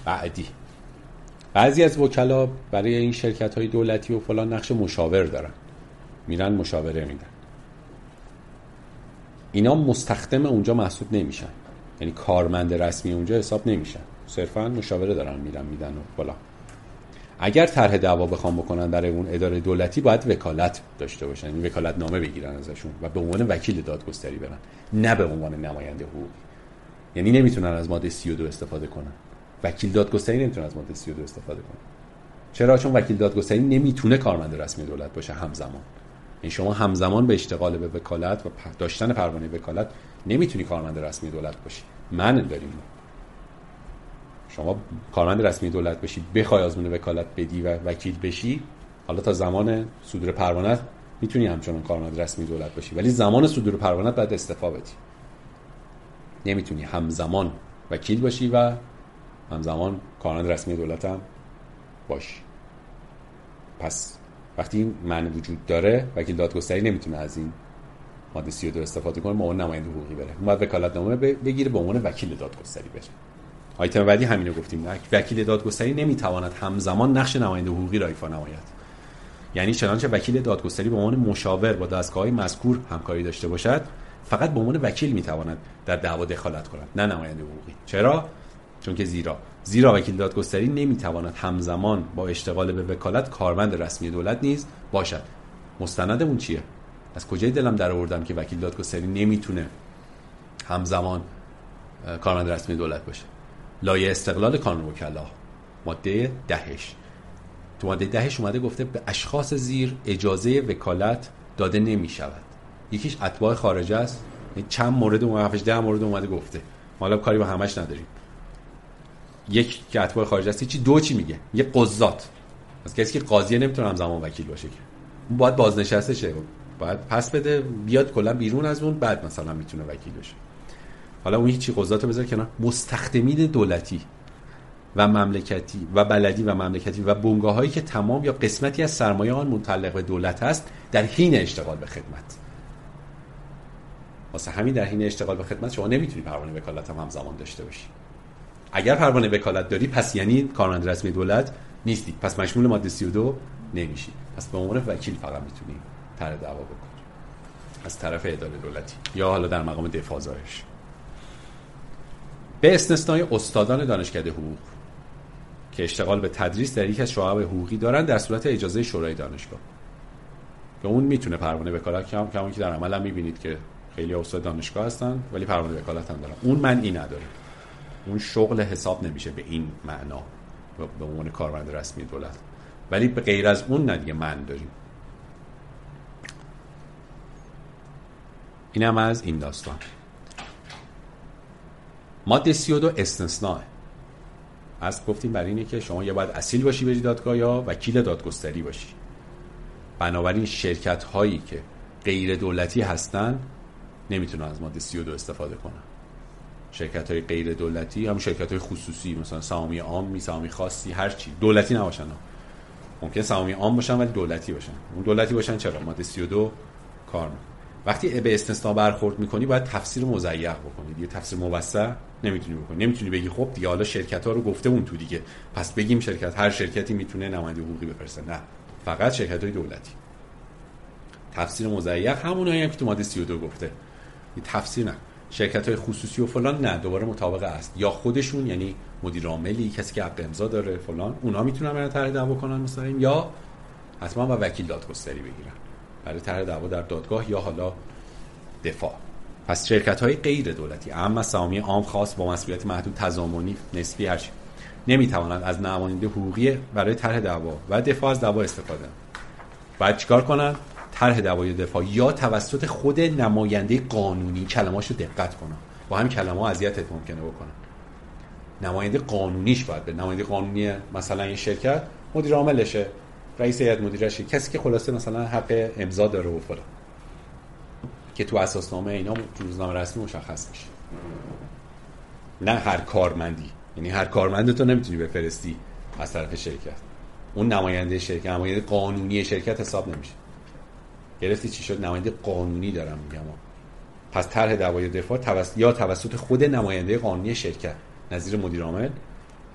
بعدی بعضی از وکلا برای این شرکت‌های دولتی و فلان نقش مشاور دارن، میرن مشاوره میدن. اینا مستخدم اونجا محسوب نمیشن، یعنی کارمند رسمی اونجا حساب نمیشن، صرفا مشاوره دارن میرن میدن و فلان. اگر طرح دعوا بخوام بکنن برای اون اداره دولتی باید وکالت داشته باشن، یعنی وکالت نامه بگیرن ازشون و به عنوان وکیل دادگستری برن، نه به عنوان نماینده حقوقی. یعنی نمیتونن از ماده سی و دو استفاده کنن. وکیل دادگستری نمیتونه از ماده سی و دو استفاده کنه. چرا؟ چون وکیل دادگستری نمیتونه کارمند رسمی دولت باشه همزمان. این شما همزمان به اشتغال به وکالت و داشتن پروانه وکالت نمیتونی کارمند رسمی دولت باشی. من داریم شما کارمند رسمی دولت بشی، بخوای آزمون وکالت بدی و وکیل بشی، حالا تا زمان صدور پروانه میتونی همچنان کارمند رسمی دولت باشی، ولی زمان صدور پروانه بعد استعفا بدی. نمیتونی همزمان وکیل باشی و همزمان کارمند رسمی دولت هم باشی. پس وقتی این معنی وجود داره، وکیل دادگستری نمیتونه از این ماده سی و دو استفاده کنه، به عنوان نماینده حقوقی بره. اون باید وکالتنامه بگیره، به عنوان وکیل دادگستری بره. آیتم بعدی همینو گفتیم، وکیل دادگستری نمیتواند همزمان نقش نماینده حقوقی را ایفا نماید. یعنی چنانچه وکیل دادگستری به عنوان مشاور با دستگاه‌های مذکور همکاری داشته باشد، فقط به عنوان وکیل میتواند در دعوا دخالت کند، نه نماینده حقوقی. چرا؟ چون که زیرا زیرا وکیل دادگستری نمیتواند همزمان با اشتغال به وکالت کارمند رسمی دولت نیز باشد. مستندمون چیه؟ از کجای دلم در آوردم که وکیل دادگستری نمیتونه همزمان کارمند رسمی دولت باشه؟ لایحه استقلال کانون وکلا ماده دهش. تو ماده دهش اومده گفته به اشخاص زیر اجازه وکالت داده نمی شود. یکیش اتباع خارجه است، چند مورد اومده، ده مورد اومده گفته، ما حالا کاری با همش نداریم. یک که اتباع خارجه است، چی دو چی میگه؟ یه قضات، از کسی که قاضیه نمیتونه همزمان وکیل باشه، که اون باید بازنشسته شه، باید پس بده بیاد کلا بیرون از اون، بعد مثلا میتونه وکیل بشه. حالا اون هیچی قضاتو بذار کنار. مستخدمین دولتی و مملکتی و بلدی و مملکتی و بنگاه‌هایی که تمام یا قسمتی از سرمایه آن متعلق به دولت است در حین اشتغال به خدمت. واسه همین در حین اشتغال به خدمت شما نمیتونی پروانه وکالت هم همزمان داشته باشی. اگر پروانه وکالت داری، پس یعنی کارمند رسمی دولت نیستی، پس مشمول ماده سی و دو نمیشی. پس به عنوان وکیل فقط میتونی طرح دعوا بکنی از طرف اداره دولتی یا حالا در مقام دفاع زایش. به استثنای استادان دانشکده حقوق که اشتغال به تدریس در یک از شعب حقوقی دارن در صورت اجازه شورای دانشگاه، که اون میتونه پروانه وکالت کم کم که در عمل هم میبینید که خیلی استاد دانشگاه هستن ولی پروانه وکالت هم دارن. اون معنی نداره، اون شغل حساب نمیشه به این معنا به عنوان کارمند رسمی دولت، ولی به غیر از اون نه دیگه من داریم. اینم از این داستان. ماده سی و دو استثناء. از گفتیم برای اینه که شما یا باید اصیل باشی بری دادگاه یا وکیل دادگستری باشی. بنابراین شرکت هایی که غیر دولتی هستن نمیتونن از ماده سی و دو استفاده کنن. شرکت های غیر دولتی هم شرکت های خصوصی، مثلا سهامی عام، سهامی خاصی، هر چی دولتی نباشن. ممکن سهامی عام باشن ولی دولتی باشن. اون دولتی باشن چرا؟ ماده سی و دو کار میکنه. وقتی به استثناء برخورد میکنی باید تفسیر مضیق بکنی دیگه، تفسیر موسع نمیتونی بکنی. نمیتونی بگی خب دیگه حالا شرکت ها رو گفته اون تو دیگه، پس بگیم شرکت هر شرکتی میتونه نماینده حقوقی بفرسته. نه، فقط شرکت های دولتی. تفسیر مضیق همونایی هم که تو ماده سی و دو گفته. این تفسیر نه. شرکت های خصوصی و فلان نه، دوباره مطابق است، یا خودشون یعنی مدیر عاملی، کسی که حق امضا داره فلان، اونا میتونن برای طرح دعوا کنن مثلا، یا حتما با وکیل دادگستری بگیرن برای طرح دعوا در دادگاه یا حالا دفاع. پس شرکت‌های غیر دولتی، اما سهامی عام، خاص، با مسئولیت محدود، تضامنی، نسبی، هر چی، نمی‌توانند از نماینده حقوقی برای طرح دعوا و دفاع از دعوا استفاده کنند. بعد چیکار کنن؟ طرح دعوای دفاع یا توسط خود نماینده قانونی، کلمه‌اشو دقت کنن، با هم کلمه‌ها اذیتت ممکنه بکنن. نماینده قانونیش باید به نماینده قانونی مثلا این شرکت مدیر عاملشه، رئیس هیئت مدیرشه، کسی که خلاصه مثلا حق امضا داره و فلان، که تو اساسنامه اینا تو روزنامه رسمی مشخص میشه. نه هر کارمندی، یعنی هر کارمند تو نمیتونی بفرستی از طرف شرکت. اون نماینده شرکت، نماینده قانونی شرکت حساب نمیشه. گرفتی چی شد؟ نماینده قانونی دارم میگم. پس طرح دعوای دفاع توسط یا توسط خود نماینده قانونی شرکت نظیر مدیر عامل،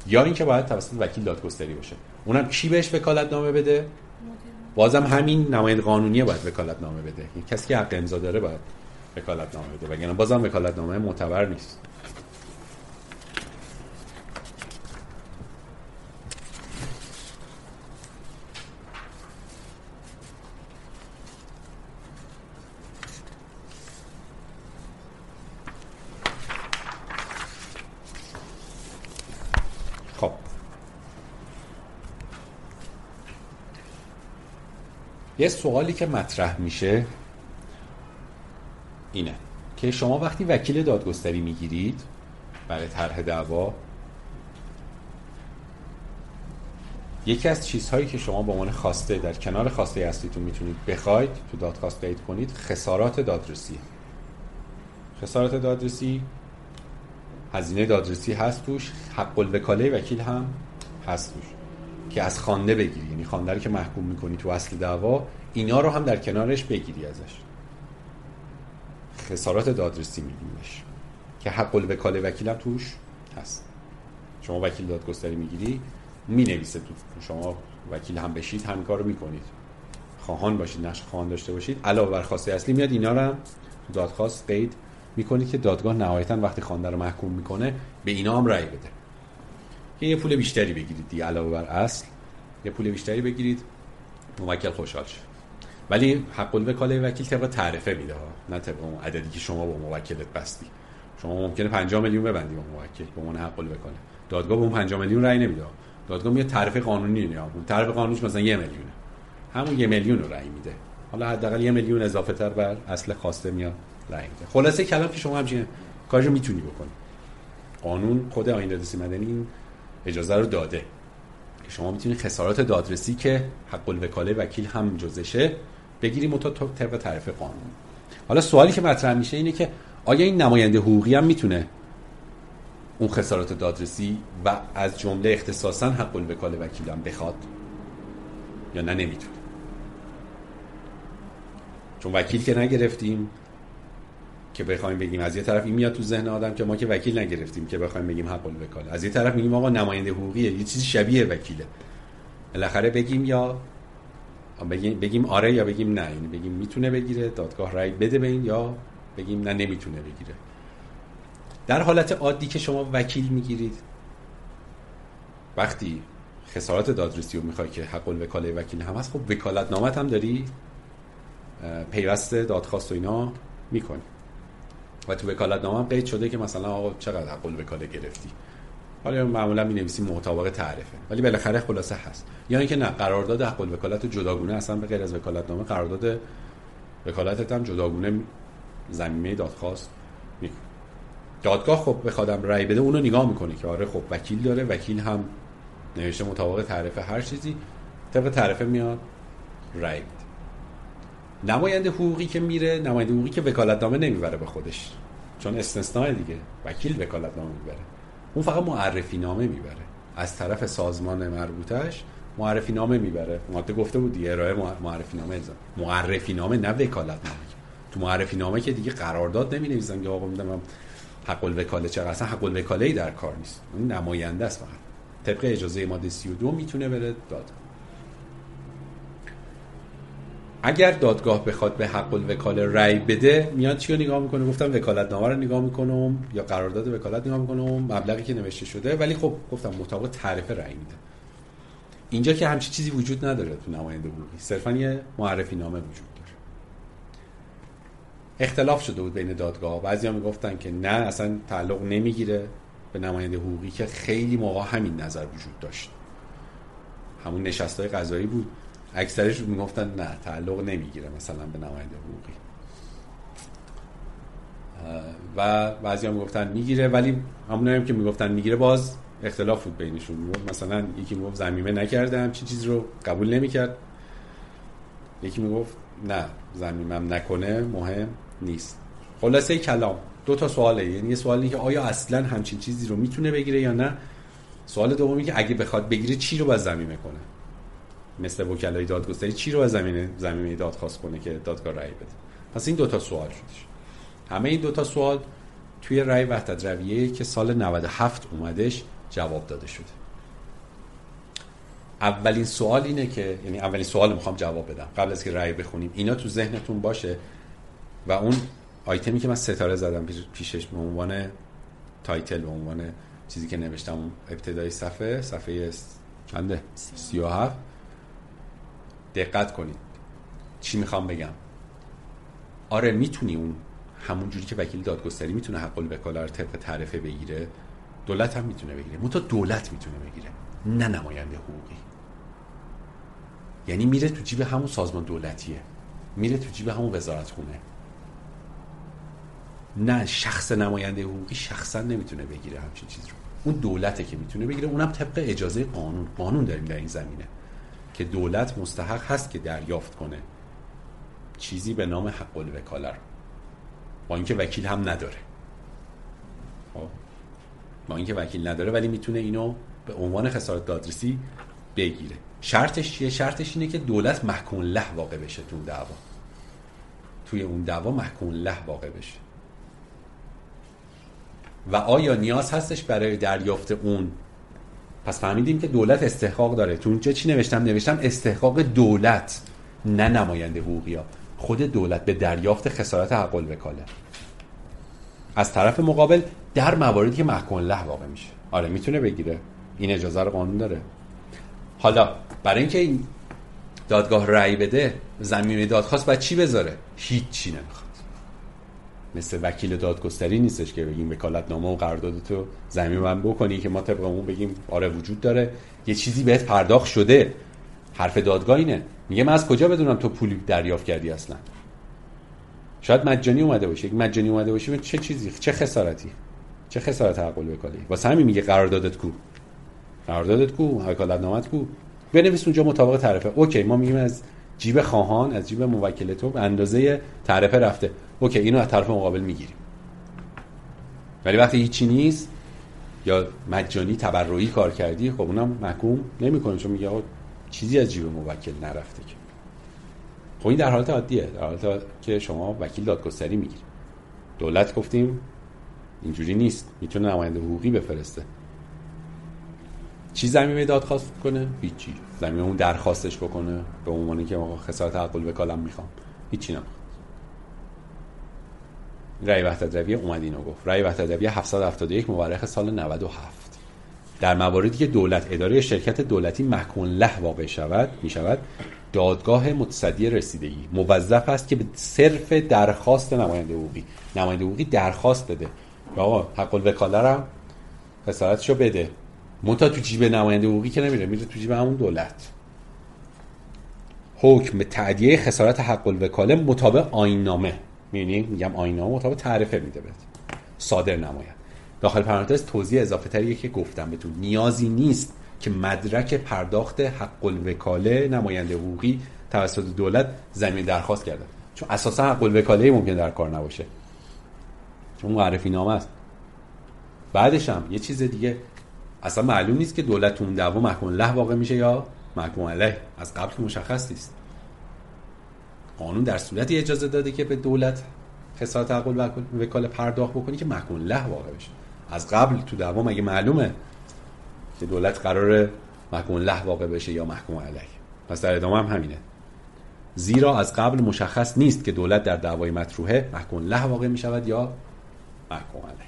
یا اینکه باید توسط وکیل دادگستری باشه. اونم کی بهش وکالتنامه بده؟ بازم همین نماینده قانونیه باید وکالتنامه بده. این کسی که حق امضا داره باید وکالتنامه بده، وگرنه بازم وکالتنامه معتبر نیست. خب یه سوالی که مطرح میشه اینه که شما وقتی وکیل دادگستری میگیرید برای طرح دعوا، یکی از چیزهایی که شما به عنوان خواسته در کنار خواسته اصلیتون میتونید بخواید تو دادخواست قید کنید خسارات دادرسی. خسارات دادرسی هزینه دادرسی هست توش، حق الوکاله وکیل هم هست توش که از خوانده بگیری، یعنی خوانده رو که محکوم میکنی تو اصل دعوا اینا رو هم در کنارش بگیری ازش. خسارات دادرسی میگیمش که حق الوکاله وکیل هم توش هست. شما وکیل دادگستری میگیری مینویسه تو، شما وکیل هم بشید همین کار رو میکنید، خواهان باشید نقش خواهان داشته باشید، علاوه بر خواسته اصلی میاد اینا رو هم تو دادخواست قید میکنید که دادگاه نهایتاً وقتی خوانده رو محکوم میکنه به اینا هم رأی بده که یه پول بیشتری بگیرید دیگه، علاوه بر اصل یه پول بیشتری بگیرید، موکل خوشحال شه. ولی حق الوکاله وکیل طبق تعرفه میده ها، نه طبق اون عددی که شما با موکلت بستی. شما ممکنه پنجاه میلیون ببندی با موکل به عنوان حق الوکاله، دادگاه به اون پنجاه میلیون رأی نمیده. دادگاه میاد تعرفه قانونی نگاه میکنه، تعرفه قانونیش مثلا یک میلیونه، همون یک میلیون رو رأی میده، حالا حداقل یک میلیون اضافه تر بر اصل خواسته میاد رأی میده. خلاصه کلام که شما همچین کارو میتونی بکنی. قانون خود آیین دادرسی مدنی این اجازه رو داده که شما میتونی خسارات دادرسی که حق الوکاله وکیل هم جزشه بگیری متا طبق تعرفه قانون. حالا سوالی که مطرح میشه اینه که آیا این نماینده حقوقی هم میتونه اون خسارات دادرسی و از جمله اختصاصا حق الوکاله وکیل هم بخواد یا نه نمیتونه؟ چون وکیل که نگرفتیم که بخوایم بگیم، از یه طرف این میاد تو ذهن آدم که ما که وکیل نگرفتیم که بخوایم بگیم حق الوکاله، از یه طرف میگیم آقا نماینده حقوقیه، یه چیزی شبیه وکیله، بالاخره بگیم یا بگیم بگیم آره یا بگیم نه، یعنی بگیم میتونه بگیره دادگاه رأی بده به این، یا بگیم نه نمیتونه بگیره. در حالت عادی که شما وکیل میگیرید، وقتی خسارات دادرسی رو میخوای که حق الوکاله وکیل هم هست، خب وکالتنامه هم داری پیوست دادخواست و اینا میکنی و تو وکالتنامه هم قید شده که مثلا آقا چقدر حق الوکاله گرفتی، حالا معمولا می‌نویسیم مطابق تعرفه، ولی بالاخره خلاصه هست. یا اینکه نه، قرارداد حق الوکالت جداگونه اصلا به غیر از وکالتنامه قرارداد وکالتت هم جداگونه ضمیمه دادخواست میکنه. دادگاه خب بخوادم رأی بده اونو نگاه میکنه که آره خب وکیل داره، وکیل هم نوشته مطابق تعرفه، هر چیزی طبق تعرفه میاد رأی میده. نماینده حقوقی که میره، نماینده حقوقی که وکالتنامه نمیبره به خودش، چون استثناء دیگه، وکیل وکالتنامه میبره، اون فقط معرفی نامه میبره از طرف سازمان مربوطش، معرفی نامه میبره. ماده گفته بود دیگه ارائه معرفی نامه الزام، معرفی نامه نه وکالتنامه. تو معرفی نامه که دیگه قرارداد نمینویسن که آقا میدم حق الوکاله چقدر، اصلا حق الوکاله‌ای در کار نیست، اون نماینده است فقط. طبق اجازه ماده سی و دو میتونه بره دادگاه. اگر دادگاه بخواد به حق الوکاله رأی بده، میاد چی رو نگاه میکنه؟ گفتم وکالتنامه رو نگاه میکنم یا قرارداد وکالت نگاه میکنم، مبلغی که نوشته شده، ولی خب گفتم مطابق تعرفه رأی میده. اینجا که همچین چیزی وجود نداره تو نماینده حقوقی، صرفا یه معرفی نامه وجود داره. اختلاف شده بود بین دادگاه، بعضیا میگفتن که نه اصلا تعلق نمیگیره به نماینده حقوقی، که خیلی موقع همین نظر وجود داشت، همون نشستای قضایی بود، اکثرش میگفتن نه تعلق نمیگیره مثلا به نماینده حقوقی، و بعضیا میگفتن میگیره، ولی همون هم که میگفتن میگیره باز اختلاف بود بینشون. مثلا یکی میگفت ضمیمه نکردم چی چیز رو قبول نمیکرد، یکی میگفت نه ضمیمم نکنه مهم نیست. خلاصه کلام دو تا سواله، یعنی یه سوالی که آیا اصلا همچین چیزی رو میتونه بگیره یا نه، سوال دومی که اگه بخواد بگیره چی رو باید ضمیمه کنه، مثل وکلای دادگستری چی رو از زمینه زمینه دادخواست کنه که دادگاه رأی بده. پس این دو تا سوال شدش. همه این دو تا سوال توی رأی وحدت رویه که سال نود و هفت اومدش جواب داده شده. اولین سوال اینه که، یعنی اولین سوال میخوام جواب بدم قبل از که رأی بخونیم، اینا تو ذهنتون باشه و اون آیتمی که من ستاره زدم پیشش به عنوان تایتل، به عنوان چیزی که نوشتم ابتدای صفحه صفحه چنده؟ سی و هفت. دقت کنید چی میخوام بگم. آره میتونی اون همون جوری که وکیل دادگستری میتونه حق الوکاله رو طبق تعرفه بگیره، دولت هم میتونه بگیره. منتها دولت میتونه بگیره، نه نماینده حقوقی. یعنی میره تو جیب همون سازمان دولتیه، میره تو جیب همون وزارتخونه. نه شخص نماینده حقوقی شخصا نمیتونه بگیره همچین چیز رو. اون دولته که میتونه بگیره، اونم طبق اجازه قانون. قانون داریم در این زمینه که دولت مستحق هست که دریافت کنه چیزی به نام حق الوکاله رو، با اینکه وکیل هم نداره. با اینکه وکیل نداره ولی میتونه اینو به عنوان خسارت دادرسی بگیره. شرطش چیه؟ شرطش اینه که دولت محکوم له واقع بشه تو دعوا. توی اون دعوا محکوم له واقع بشه. و آیا نیاز هستش برای دریافت اون؟ پس فهمیدیم که دولت استحقاق داره. تو اونجا چی نوشتم؟ نوشتم استحقاق دولت، نه نماینده حقوقی ها. خود دولت به دریافت خسارت حق الوکاله از طرف مقابل در مواردی که محکوم له واقع میشه. آره میتونه بگیره، این اجازه رو قانون داره. حالا برای اینکه این دادگاه رأی بده ضمیمه دادخواست باید چی بذاره؟ هیچی نمیخواد. مثل وکیل دادگستری نیستش که بگیم وکالتنامه و قراردادتو ضمیمه من بکنی که ما طبق اون بگیم آره وجود داره، یه چیزی بهت پرداخت شده. حرف دادگاه اینه، میگه من از کجا بدونم تو پولی دریافت کردی؟ اصلا شاید مجانی اومده باشه. یک مجانی اومده باشه چه چیزی، چه خسارتی، چه خسارت حق الوکاله. واسه همین میگه قراردادت کو، قراردادت کو، وکالتنامت کو، بنویس اونجا مطابق تعرفه. اوکی، ما میگیم از جیب خواهان، از جیب موکل تو به اندازه تعرفه رفته. اوکی، اینو از طرف مقابل میگیریم. ولی وقتی هیچی نیست یا مجانی تبرعی کار کردی، خب اونم محکوم نمیکنه، چون میگه آقا چیزی از جیب موکل نرفته که. خب این در حالت عادیه، در حالت که شما وکیل دادگستری میگیری. دولت گفتیم اینجوری نیست، میتونه نماینده حقوقی بفرسته. چی ضمیمه دادخواست کنه؟ هیچی. ضمیمه اون درخواستش بکنه به عنوانی که آقا خسارت حق الوکاله میخوام، هیچی نمیخواد. رأی وحدت رویه اومد اینو گفت. رأی وحدت رویه هفتصد و هفتاد و یک مورخ سال نود و هفت. در مواردی که دولت اداره شرکت دولتی محکوم له واقع شود می شود، دادگاه متصدی رسیدگی موظف است که به صرف درخواست نماینده حقوقی، نماینده حقوقی درخواست بده آقا حق الوکاله رو خسارتشو بده، منتها تو جیب نماینده حقوقی که نمیره، میره تو جیب همون دولت. حکم به تأدیه خسارت حق الوکاله مطابق آیین‌نامه، می‌بینی میگم آیین‌نامه مطابق تعرفه میده بهت، صادر نماید. داخل پرانتز توضیح اضافه تریه که گفتم بهتون، نیازی نیست که مدرک پرداخت حق الوکاله نماینده حقوقی توسط دولت زمین درخواست کرده، چون اساسا حق الوکاله ممکن در کار نباشه، چون معرفی نامه است. بعدش هم یه چیز دیگه، اصلا معلوم نیست که دولت اون دعوا محکوم له واقع میشه یا محکوم علیه، از قبل مشخص نیست. قانون در صورتی اجازه داده که به دولت خسارت حق الوکاله پرداخت بکنی که محکوم له واقع بشه. از قبل تو دعوا مگه معلومه که دولت قراره محکوم له واقع بشه یا محکوم علیه؟ پس در ادامه هم همینه، زیرا از قبل مشخص نیست که دولت در دعوای مطروحه محکوم له واقع می شود یا محکوم علیه.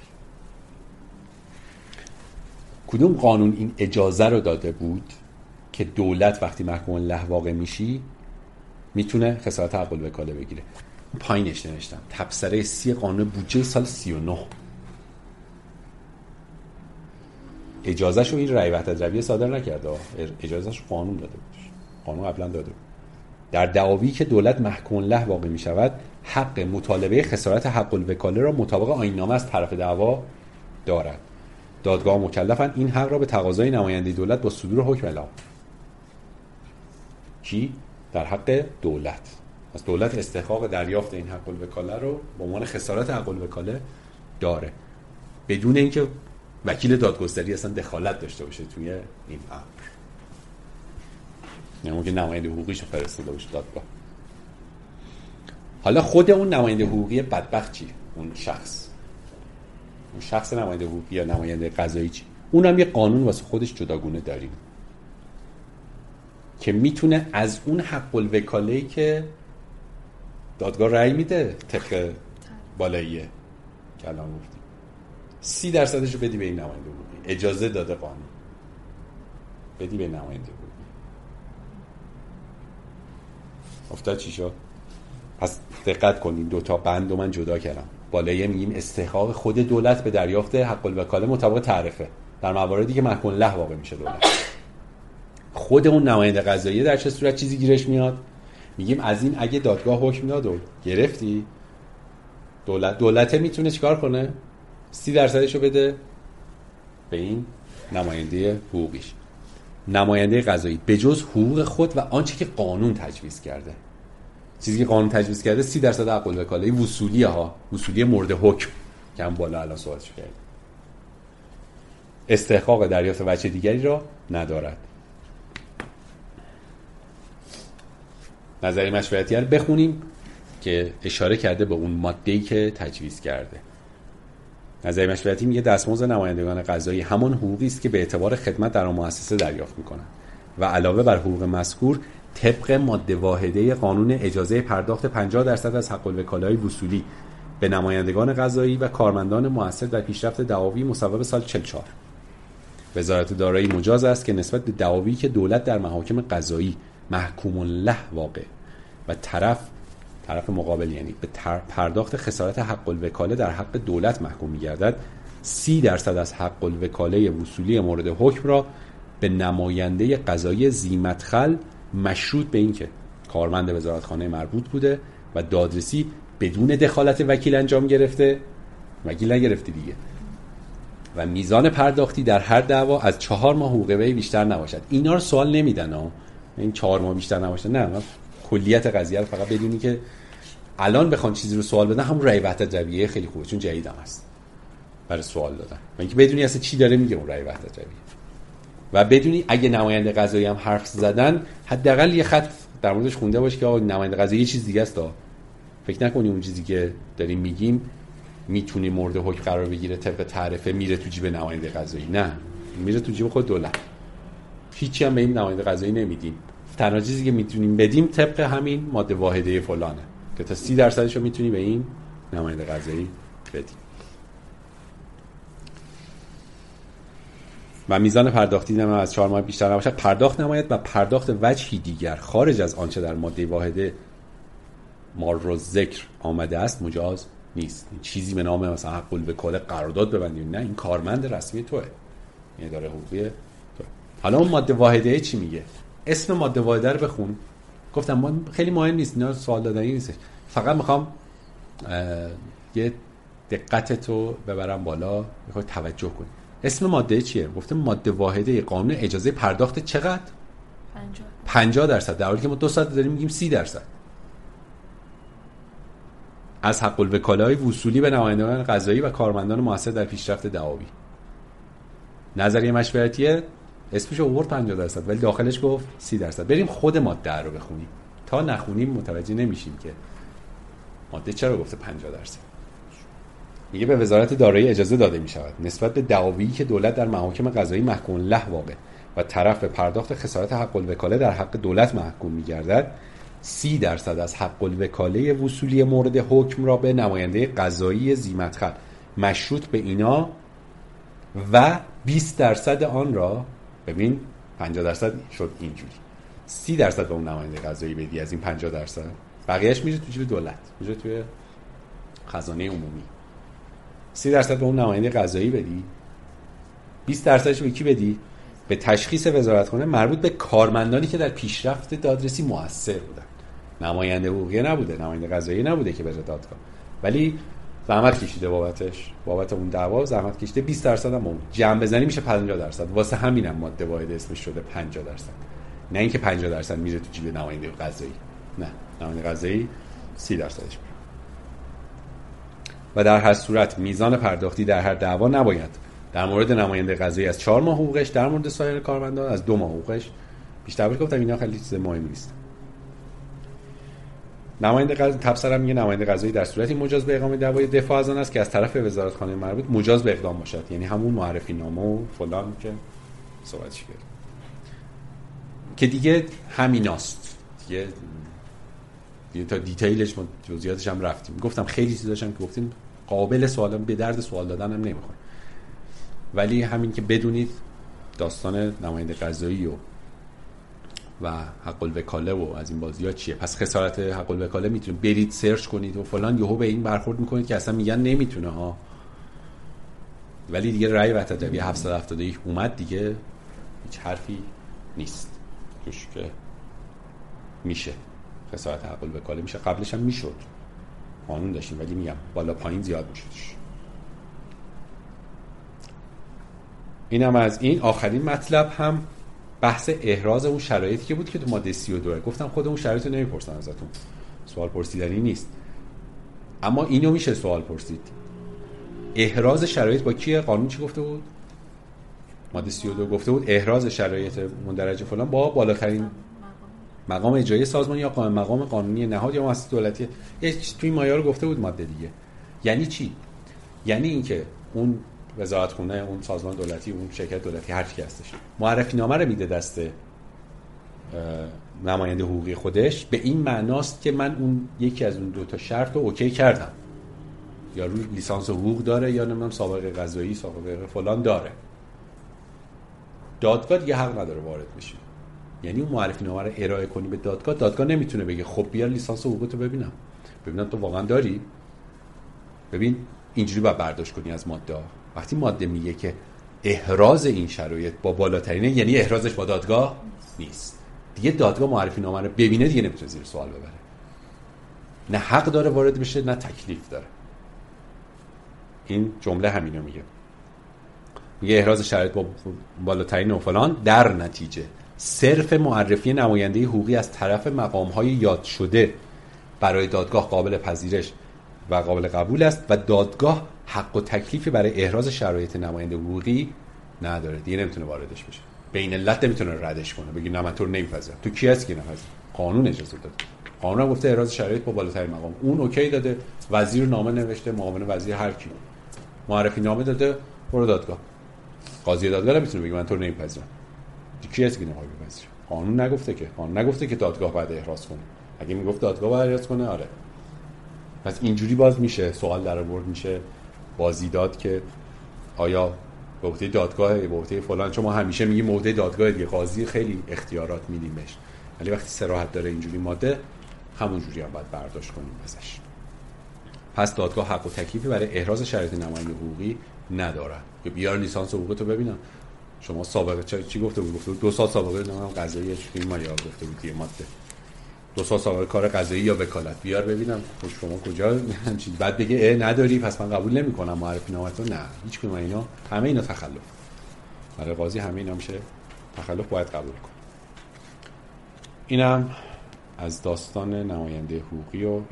کدوم قانون این اجازه رو داده بود که دولت وقتی محکوم له واقع میشی میتونه خسارت حق الوکاله بگیره؟ پایینش نوشتم، تبصره سی قانون بودجه سال سی و نه. اجازهشو این رأی وحدت رویه صادر نکرده، اجازهشو قانون داده بود، قانون قبلا داده بود. در دعاوی که دولت محکوم له واقع می شود، حق مطالبه خسارت حق الوکاله را مطابق آیین‌نامه از طرف دعوا دارد. دادگاه مکلفند این حق را به تقاضای نماینده دولت با صدور حکم اعلام. کی؟ در حق دولت. از دولت استحقاق دریافت این حق الوکاله رو به عنوان خسارت حق الوکاله داره، بدون اینکه وکیل دادگستری اصلا دخالت داشته باشه توی این امر. نه ممکن نماینده حقوقیشو فرستاده باشه دادگاه. حالا خود اون نماینده حقوقی بدبخت چی؟ اون شخص اون شخص نماینده حقوقی یا نماینده قضایی چی؟ اونم یه قانون واسه خودش جداگونه داریم که میتونه از اون حق الوکاله‌ای که دادگاه رأی میده طبق بالاییه که الان گفتیم سی درصدش رو بدی به این نماینده حقوقی. اجازه داده قانون، بدی به نماینده حقوقی. افتاد چی شد؟ پس دقت کنین دو تا بند رو من جدا کردم. بالاییه میگیم استحقاق خود دولت به دریافت حق الوکاله مطابق تعرفه در مواردی که محکوم له واقع میشه دولت. خود اون نماینده قضاییه در چه صورت چیزی گیرش میاد؟ میگیم از این اگه دادگاه حکم داد و گرفتی، دولت دولت میتونه چیکار کنه؟ سی درصدش رو بده به این نماینده حقوقیش. نماینده قضایی به جز حقوق خود و آنچه که قانون تجویز کرده، چیزی که قانون تجویز کرده سی درصد حق الوکاله وصولی ها، وصولی مورد حکم که هم بالا الان سوالش کرد، استحقاق دریافت وجه دیگری را ندارد. نظریه مشروعیتی رو بخونیم که اشاره کرده به اون ماده‌ای که تجویز کرده. نظریه مشروعیتی میگه دستمزد نمایندگان قضایی همان حقوقی است که به اعتبار خدمت در آن مؤسسه دریافت میکنند و علاوه بر حقوق مذکور طبق ماده واحده قانون اجازه پرداخت پنجاه درصد از حق الوکاله‌های وصولی به نمایندگان قضایی و کارمندان مؤثر در پیشرفت دعاوی مصوب سال چهل و چهار. وزارت دارایی مجاز است که نسبت به دعاوی که دولت در محاکم قضایی محکوم له واقع و طرف طرف مقابل یعنی به پرداخت خسارت حق الوکاله در حق دولت محکوم می‌گردد، سی درصد از حق الوکاله وصولی مورد حکم را به نماینده قضایی ذی مدخل مشروط به این که کارمند وزارتخانه مربوط بوده و دادرسی بدون دخالت وکیل انجام گرفته، وکیل نگرفته دیگه، و میزان پرداختی در هر دعوا از چهار ماه حقوق وی بیشتر نباشد. اینا رو سوال نمیدن ها، این چهار ماه بیشتر نباشه، نه، من کلیت قضیه رو فقط بدونی که الان بخوان چیزی رو سوال بدن همون رأی وحدت رویه خیلی خوبه چون جدیدم هست برای سوال دادن، من اینکه بدونی اصلا چی داره میگه اون رأی وحدت رویه و بدونی اگه نماینده قضایی هم حرف زدن حداقل یه خط در موردش خونده باش که آقا نماینده قضایی یه چیز دیگه است. فکر نکنی اون چیزی که داریم میگیم میتونی مورد حکم قرار بگیره طبق تعرفه میره تو جیب نماینده قضایی، نه، میره تو جیب خود دولت. هیچی هم به این نماینده قضایی نمیدیم، تنها چیزی که میتونیم بدیم طبق همین ماده واحده فلانه که تا سی درصدش رو میتونی به این نماینده قضایی بدیم. و میزان پرداختی نم از چهار ماه بیشتر نباشد پرداخت نماید و پرداخت وجهی دیگر خارج از آنچه در ماده واحده مار ذکر آمده است مجاز نیست. این چیزی به نام مثلا حق الوکاله قرارداد ببندیم، نه، این کارمند رسمی توئه، این اداره حقوقی توئه. حالا اون ماده واحده چی میگه؟ اسم ماده واحده رو بخون. گفتم ما خیلی مهم نیست، اینا سوال دادنی نیست، فقط میخوام یه دقتتو ببرم بالا، میخوای توجه کنی. اسم ماده چیه؟ گفتم ماده واحده قانون اجازه پرداخت چقدر؟ پنجاه پنجاه درصد، در حالی که ما دو ساعت داریم میگیم سی درصد از حق الوکاله‌های وصولی به نمایندگان قضایی و کارمندان مؤثر در پیشرفت دعاوی. نظریه مشورتیه اسمش آورد پنجاه درصد ولی داخلش گفت سی درصد. بریم خود ماده رو بخونیم، تا نخونیم متوجه نمیشیم که ماده چرا گفته پنجاه درصد. میگه به وزارت دارایی اجازه داده میشود نسبت به دعاوی که دولت در محاکم قضایی محکوم له واقع و طرف به پرداخت خسارت حق الوکاله در حق دولت محکوم میگردد، سی درصد از حق الوکاله وصولی مورد حکم را به نماینده قضایی ذی مدخل مشروط به اینا و بیست درصد آن را، ببین پنجاه درصد شد اینجوری، سی درصد به اون نماینده قضایی بدی از این پنجاه درصد، بقیهش میره تو جیب دولت، میره توی خزانه عمومی. سی درصد به اون نماینده قضایی بدی، بیست درصدش به کی بدی؟ به تشخیص وزارتخانه مربوط به کارمندانی که در پیشرفت دادرسی مؤثر بودن. نماینده حقوقی نبوده، نماینده قضایی نبوده که بره دادگاه، ولی زحمت کشیده بابتش، بابت اون دعوا زحمت کشیده. بیست درصد هم اون جمع بزنی میشه پنجاه درصد. واسه همینم ماده واحد اسمش شده پنجاه درصد، نه اینکه پنجاه درصد میره تو جیب نماینده قضایی، نه، نماینده قضایی سی درصدش میره. و در هر صورت میزان پرداختی در هر دعوا نباید در مورد نماینده قضایی از چهار ماه حقوقش، در مورد سایر کارمندان از دو ماه حقوقش بیشتر باشه. گفتم اینا خیلی چیز مهمی نیست. نماینده قضایی تبصره میگه نماینده قضایی در صورتی مجاز به اقامه دعوای دفاع از آن است که از طرف وزارتخانه مربوط مجاز به اقدام باشد. یعنی همون معرفی نامه و فلان که صحبتش کرد که دیگه همیناست دیگه, دیگه تا دیتیلش ما جزئیاتش هم رفتیم. گفتم خیلی چیزا داشتم که گفتیم قابل سوال به درد سوال دادن هم نمیخوره، ولی همین که بدونید داستان نماینده قضایی و و حق الوکاله و از این بازی‌ها چیه. پس خسارت حق الوکاله میتونید برید سرچ کنید و فلان، یهو به این برخورد میکنید که اصلا میگن نمیتونه ها، ولی دیگه رأی وحدت هفتصد و هفتاد و یک اومد دیگه، هیچ حرفی نیست توش که میشه خسارت حق الوکاله میشه. قبلش هم میشد، قانون داشتیم، ولی میگم بالا پایین زیاد میشدش. اینم از این. آخرین مطلب هم بحث احراز اون شرایطی که بود که تو ماده سی و دو. گفتم خود اون شرایط رو نمیپرسن ازتون، سوال پرسیدنی نیست، اما اینو میشه سوال پرسید. احراز شرایط با کیه؟ قانون چی گفته بود؟ ماده سی و دو گفته بود احراز شرایط مندرجه فلان با بالاترین مقام اجرایی سازمان یا قائم مقام قانونی نهاد یا مؤسسه دولتی. یه توی مایه رو گفته بود ماده دیگه. یعنی چی؟ یعنی اینکه اون وزارتخونه، اون سازمان دولتی، اون شرکت دولتی، هر چی هستش، معرفی نامه رو میده دست نماینده حقوقی خودش، به این معناست که من اون یکی از اون دو تا شرط رو اوکی کردم، یا روی لیسانس حقوق داره یا نمیدونم سابقه قضایی، سابقه فلان داره. دادگاه دیگه حق نداره وارد بشه. یعنی اون معرفی نامه رو ارائه کنی به دادگاه، دادگاه نمیتونه بگه خب بیار لیسانس حقوقتو ببینم ببینم تو واقعا داری. ببین اینجوری باید برداشت کنی از ماده. وقتی ماده میگه که احراز این شرایط با بالاترینه، یعنی احرازش با دادگاه نیست. دیگه دادگاه معرفی نامه رو ببینه دیگه نمیتونه زیر سوال ببره. نه حق داره وارد بشه نه تکلیف داره. این جمله همینو میگه. میگه احراز شرایط با بالاترین و فلان در نتیجه صرف معرفی نماینده حقوقی از طرف مقام‌های یاد شده برای دادگاه قابل پذیرش و قابل قبول است و دادگاه حق و تکلیفی برای احراز شرایط نماینده حقوقی نداره. دیگه نمیتونه واردش بشه. بین علت نمیتونه ردش کنه، بگی نه من تو رو نمیپذیرم. تو کی هست که نمیپذیره؟ قانون اجازه داده. قانون گفته احراز شرایط با بالاترین مقام. اون اوکی داده، وزیر نامه نوشته، معاون وزیر هر کی معرفی نامه داده، برو دادگاه. قاضی دادگاه نمیتونه بگه من تو رو نمیپذیرم. کی هست که نمیخواد بپذیره؟ قانون نگفته که. قانون نگفته که دادگاه باید احراز کنه. اگه میگفت دادگاه باید احراز کنه، آره. پس اینجوری باز میشه سوال در آورد، میشه بازی داد که آیا به عهده دادگاه، به عهده فلان. چون ما همیشه میگیم عهده دادگاه دیگه، قاضی خیلی اختیارات میدیم بهش، ولی وقتی صراحت داره اینجوری ماده، همون جوری هم باید برداشت کنیم ازش. پس دادگاه حق و تکلیفی برای احراز شرایط نماینده حقوقی نداره. که بیار لیسانس حقوقتو ببینم. شما سابقه چی, چی گفته بود؟ گفته بود دو سال سابقه نمیدونم قضایی چی ما یا گفته بود دیگه ماده. دو سال سابقه کار قضایی یا وکالت بیار ببینم. خوش شما کجا همچین بعد بگه اه نداری پس من قبول نمی‌کنم معرفی نامه‌تو. نه، هیچ کدوم اینا، همه اینا تخلف. برای قاضی همه اینا میشه تخلف، باید قبول کن. اینم از داستان نماینده حقوقی و اینا.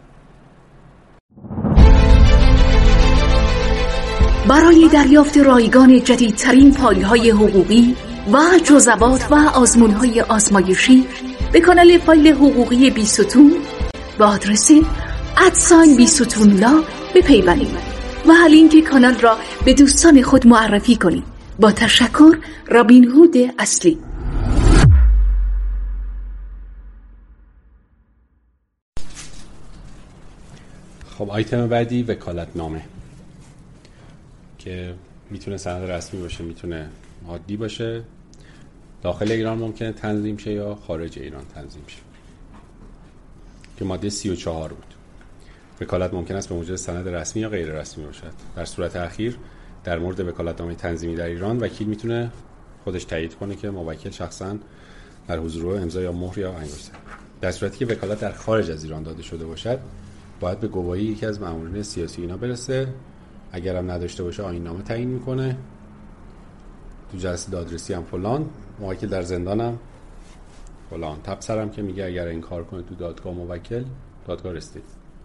برای دریافت رایگان جدیدترین فایل‌های حقوقی و جزوات و آزمون‌های آزمایشی به کانال فایل حقوقی بیستون با آدرس ادساین بیستون لا بپیوندید و لینک کانال را به دوستان خود معرفی کنید. با تشکر، رابین هود اصلی. خب آیتم بعدی وکالتنامه که میتونه سند رسمی باشه، میتونه عادی باشه. داخل ایران ممکنه تنظیم شه یا خارج ایران تنظیم شه، که ماده سی و چهار بود. وکالت ممکن است به موجب سند رسمی یا غیر رسمی باشد. در صورت اخیر در مورد وکالتنامه تنظیمی در ایران وکیل میتونه خودش تایید کنه که موکل شخصا در حضور او امضا یا مهر یا انگشت. در صورتی که وکالت در خارج از ایران داده شده باشد، باید به گواهی یکی از مامورین سیاسی اینا برسه. اگر هم نداشته باشه آیین نامه تعیین میکنه. تو جلسه دادرسی هم فلان، موکل در زندان هم فلان. تبصره هم که میگه اگر این کار کنه تو دادگاه موکل، دادگاه رسید.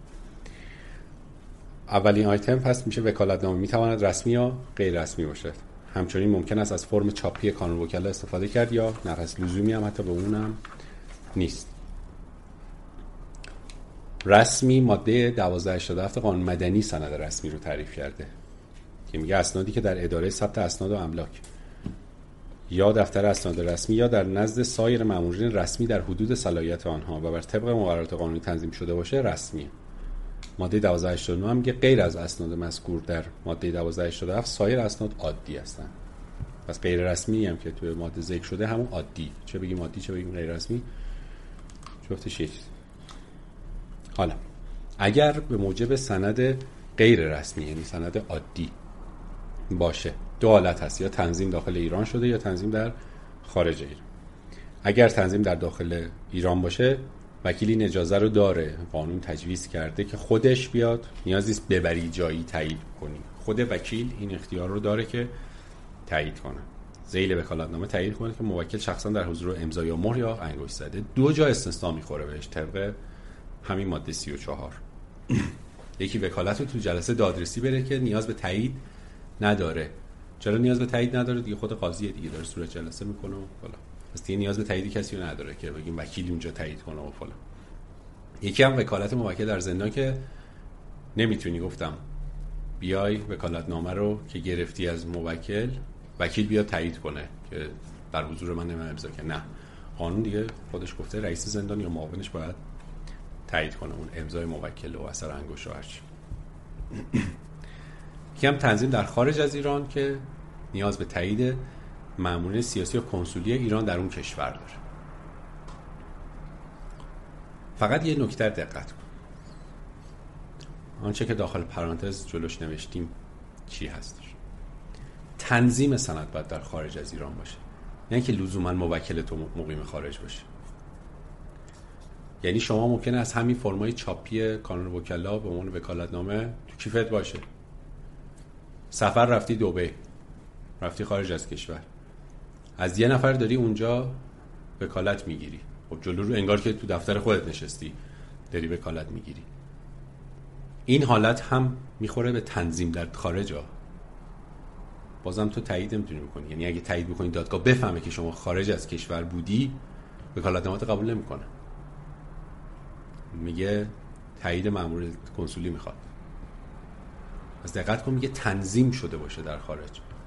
اولین آیتم پس میشه وکالتنامه میتواند رسمی یا غیر رسمی باشد. همچنین ممکن است از فرم چاپی کانون وکلا استفاده کرد یا نه، لزومی هم حتی به اون هم نیست. رسمی ماده دوازده هشتاد و هفت قانون مدنی سند رسمی رو تعریف کرده که میگه اسنادی که در اداره ثبت اسناد و املاک یا دفتر اسناد رسمی یا در نزد سایر مامورین رسمی در حدود صلاحیت آنها و بر طبق مقررات قانونی تنظیم شده باشه رسمیه. ماده دوازده هشتاد و نه هم میگه غیر از اسناد مذکور در ماده دوازده هشتاد و هفت سایر اسناد عادی هستن. پس غیر رسمی هم که توی ماده ذکر شده همون عادی، چه بگیم عادی چه بگیم غیر رسمی، جفتش یک. حالا اگر به موجب سند غیر رسمی یعنی سند عادی باشه، دو حالت هست، یا تنظیم داخل ایران شده یا تنظیم در خارج ایران. اگر تنظیم در داخل ایران باشه وکیل این اجازه رو داره، قانون تجویز کرده که خودش بیاد، نیازی نیست ببری جایی تایید کنی، خود وکیل این اختیار رو داره که تایید کنه، ذیل وکالتنامه تایید کنه که موکل شخصا در حضور امضا یا مهر یا انگشت زده. دو جا استثناء میخوره بهش طبق همین ماده سی و چهار. یکی وکالت رو تو جلسه دادرسی بره که نیاز به تایید نداره. چرا نیاز به تایید نداره؟ دیگه خود قاضیه دیگه، داره صورت جلسه میکنه و فلان. پس دیگه نیاز به تایید کسی رو نداره که بگیم وکیل اونجا تایید کنه و فلان. یکی هم وکالت موکل در زندان که نمیتونی، گفتم بیای وکالتنامه رو که گرفتی از موکل، وکیل بیاد تایید کنه که در حضور من نمیدونم امضا کنه. نه، قانون دیگه خودش گفته رئیس زندان یا معاونش باید تایید کنه اون امضای موکل و اثر انگشت و هرچی. که هم تنظیم در خارج از ایران که نیاز به تایید مامورین سیاسی و کنسولی ایران در اون کشور داره. فقط یه نکته دقت کن، آنچه که داخل پرانتز جلوش نوشتیم چی هستش. تنظیم سند باید در خارج از ایران باشه، یعنی که لزوما موکل تو مقیم خارج باشه. یعنی شما ممکنه از همین فرمای چاپی کانون وکلا به عنوان وکالتنامه تو کیفت باشه، سفر رفتی دبی، رفتی خارج از کشور، از یه نفر داری اونجا وکالت میگیری، خب جلو رو انگار که تو دفتر خودت نشستی داری وکالت میگیری. این حالت هم میخوره به تنظیم در خارج ها. بازم تو تایید نمیتونی بکنی، یعنی اگه تایید بکنی دادگاه بفهمه که شما خارج از کشور بودی، وکالتنامه قبول نمیکنه، میگه تایید مأمور کنسولی میخواد. پس دقت کن، میگه تنظیم شده باشه در خارج.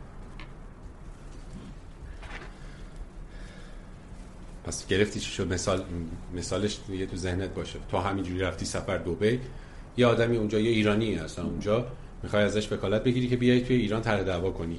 پس گرفتی چی شد؟ مثال مثالش دیگه تو ذهنت باشه. تو همینجوری رفتی سفر دبی، یه آدمی اونجا، یه ایرانی هستن اونجا، میخوای ازش وکالت بگیری که بیای توی ایران طرح دعوا کنی.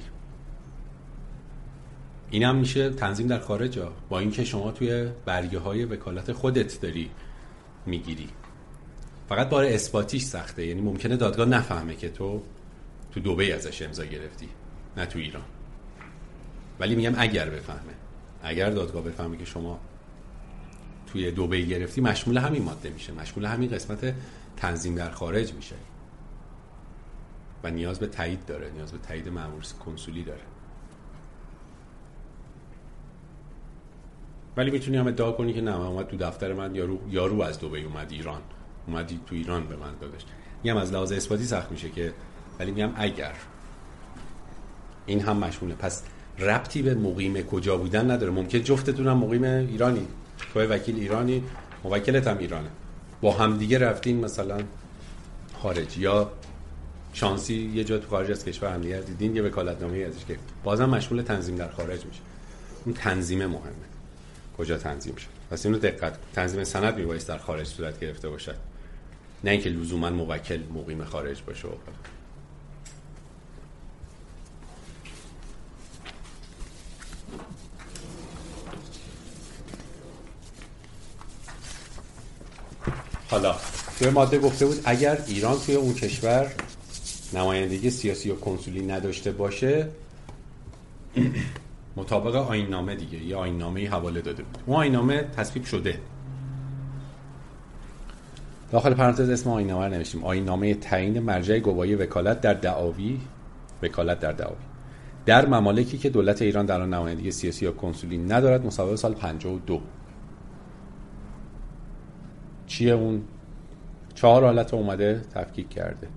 اینم میشه تنظیم در خارج ها، با اینکه شما توی برگه های وکالت خودت داری میگیری. فقط بار اثباتیش سخته، یعنی ممکنه دادگاه نفهمه که تو تو دبی ازش امضا گرفتی نه تو ایران. ولی میگم اگر بفهمه، اگر دادگاه بفهمه که شما توی دبی گرفتی، مشمول همین ماده میشه، مشمول همین قسمت تنظیم در خارج میشه و نیاز به تایید داره، نیاز به تایید مأمور کنسولی داره. ولی میتونی هم ادعا کنی که نه، من اومد تو دفتر من، یارو یارو از دبی اومد ایران، اومدی تو ایران به من دادش. میگم از لحاظ اثباتی سخت میشه که، ولی میگم اگر این هم مشموله. پس ربطی به مقیم کجا بودن نداره. ممکن جفتتون هم مقیم ایرانی، تو وکیل ایرانی، موکلت هم ایرانه، با هم دیگه رفتین مثلا خارج، یا شانسی یه جا تو خارج از کشور هم دیگه دیدین یه وکالتنامه ازش که بازم مشمول تنظیم در خارج میشه. اون تنظیم مهمه، کجا تنظیم شد. پس اینو دقت کن، تنظیم سند میبایست در خارج صورت گرفته باشد، نه اینکه لزوما موکل مقیم خارج باشه. حالا توی ماده گفته بود اگر ایران توی اون کشور نمایندگی سیاسی و کنسولی نداشته باشه، مطابق آیین‌نامه دیگه، یه آیین‌نامه‌ای حواله داده بود، اون آیین‌نامه تصویب شده. داخل پرانتز اسم آیین‌نامه رو نوشتیم، آیین‌نامه تعیین مرجع گواهی وکالت در دعاوی، وکالت در دعاوی در ممالکی که دولت ایران در آن نمایندگی سیاسی یا کنسولی ندارد، مصوب سال پنجاه و دو. چیه اون؟ چهار حالت اومده تفکیک کرده.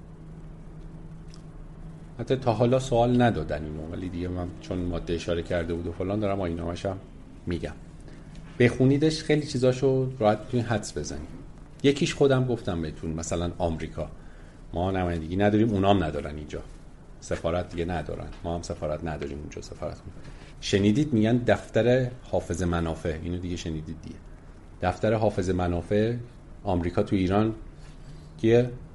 حتی تا حالا سوال ندادن اینو، ولی دیگه من چون ماده اشاره کرده بود و فلان دارم آیین‌نامه‌ش هم میگم. بخونیدش، خیلی چیزاشو راحت میتونید حدس بزنید. یکیش خودم گفتم بهتون، مثلا آمریکا ما نمایندگی نداریم، اونام ندارن اینجا، سفارت دیگه ندارن، ما هم سفارت نداریم اونجا سفارت می‌کنیم. شنیدید میگن دفتر حافظ منافع، اینو دیگه شنیدید دیگه. دفتر حافظ منافع آمریکا تو ایران کیه؟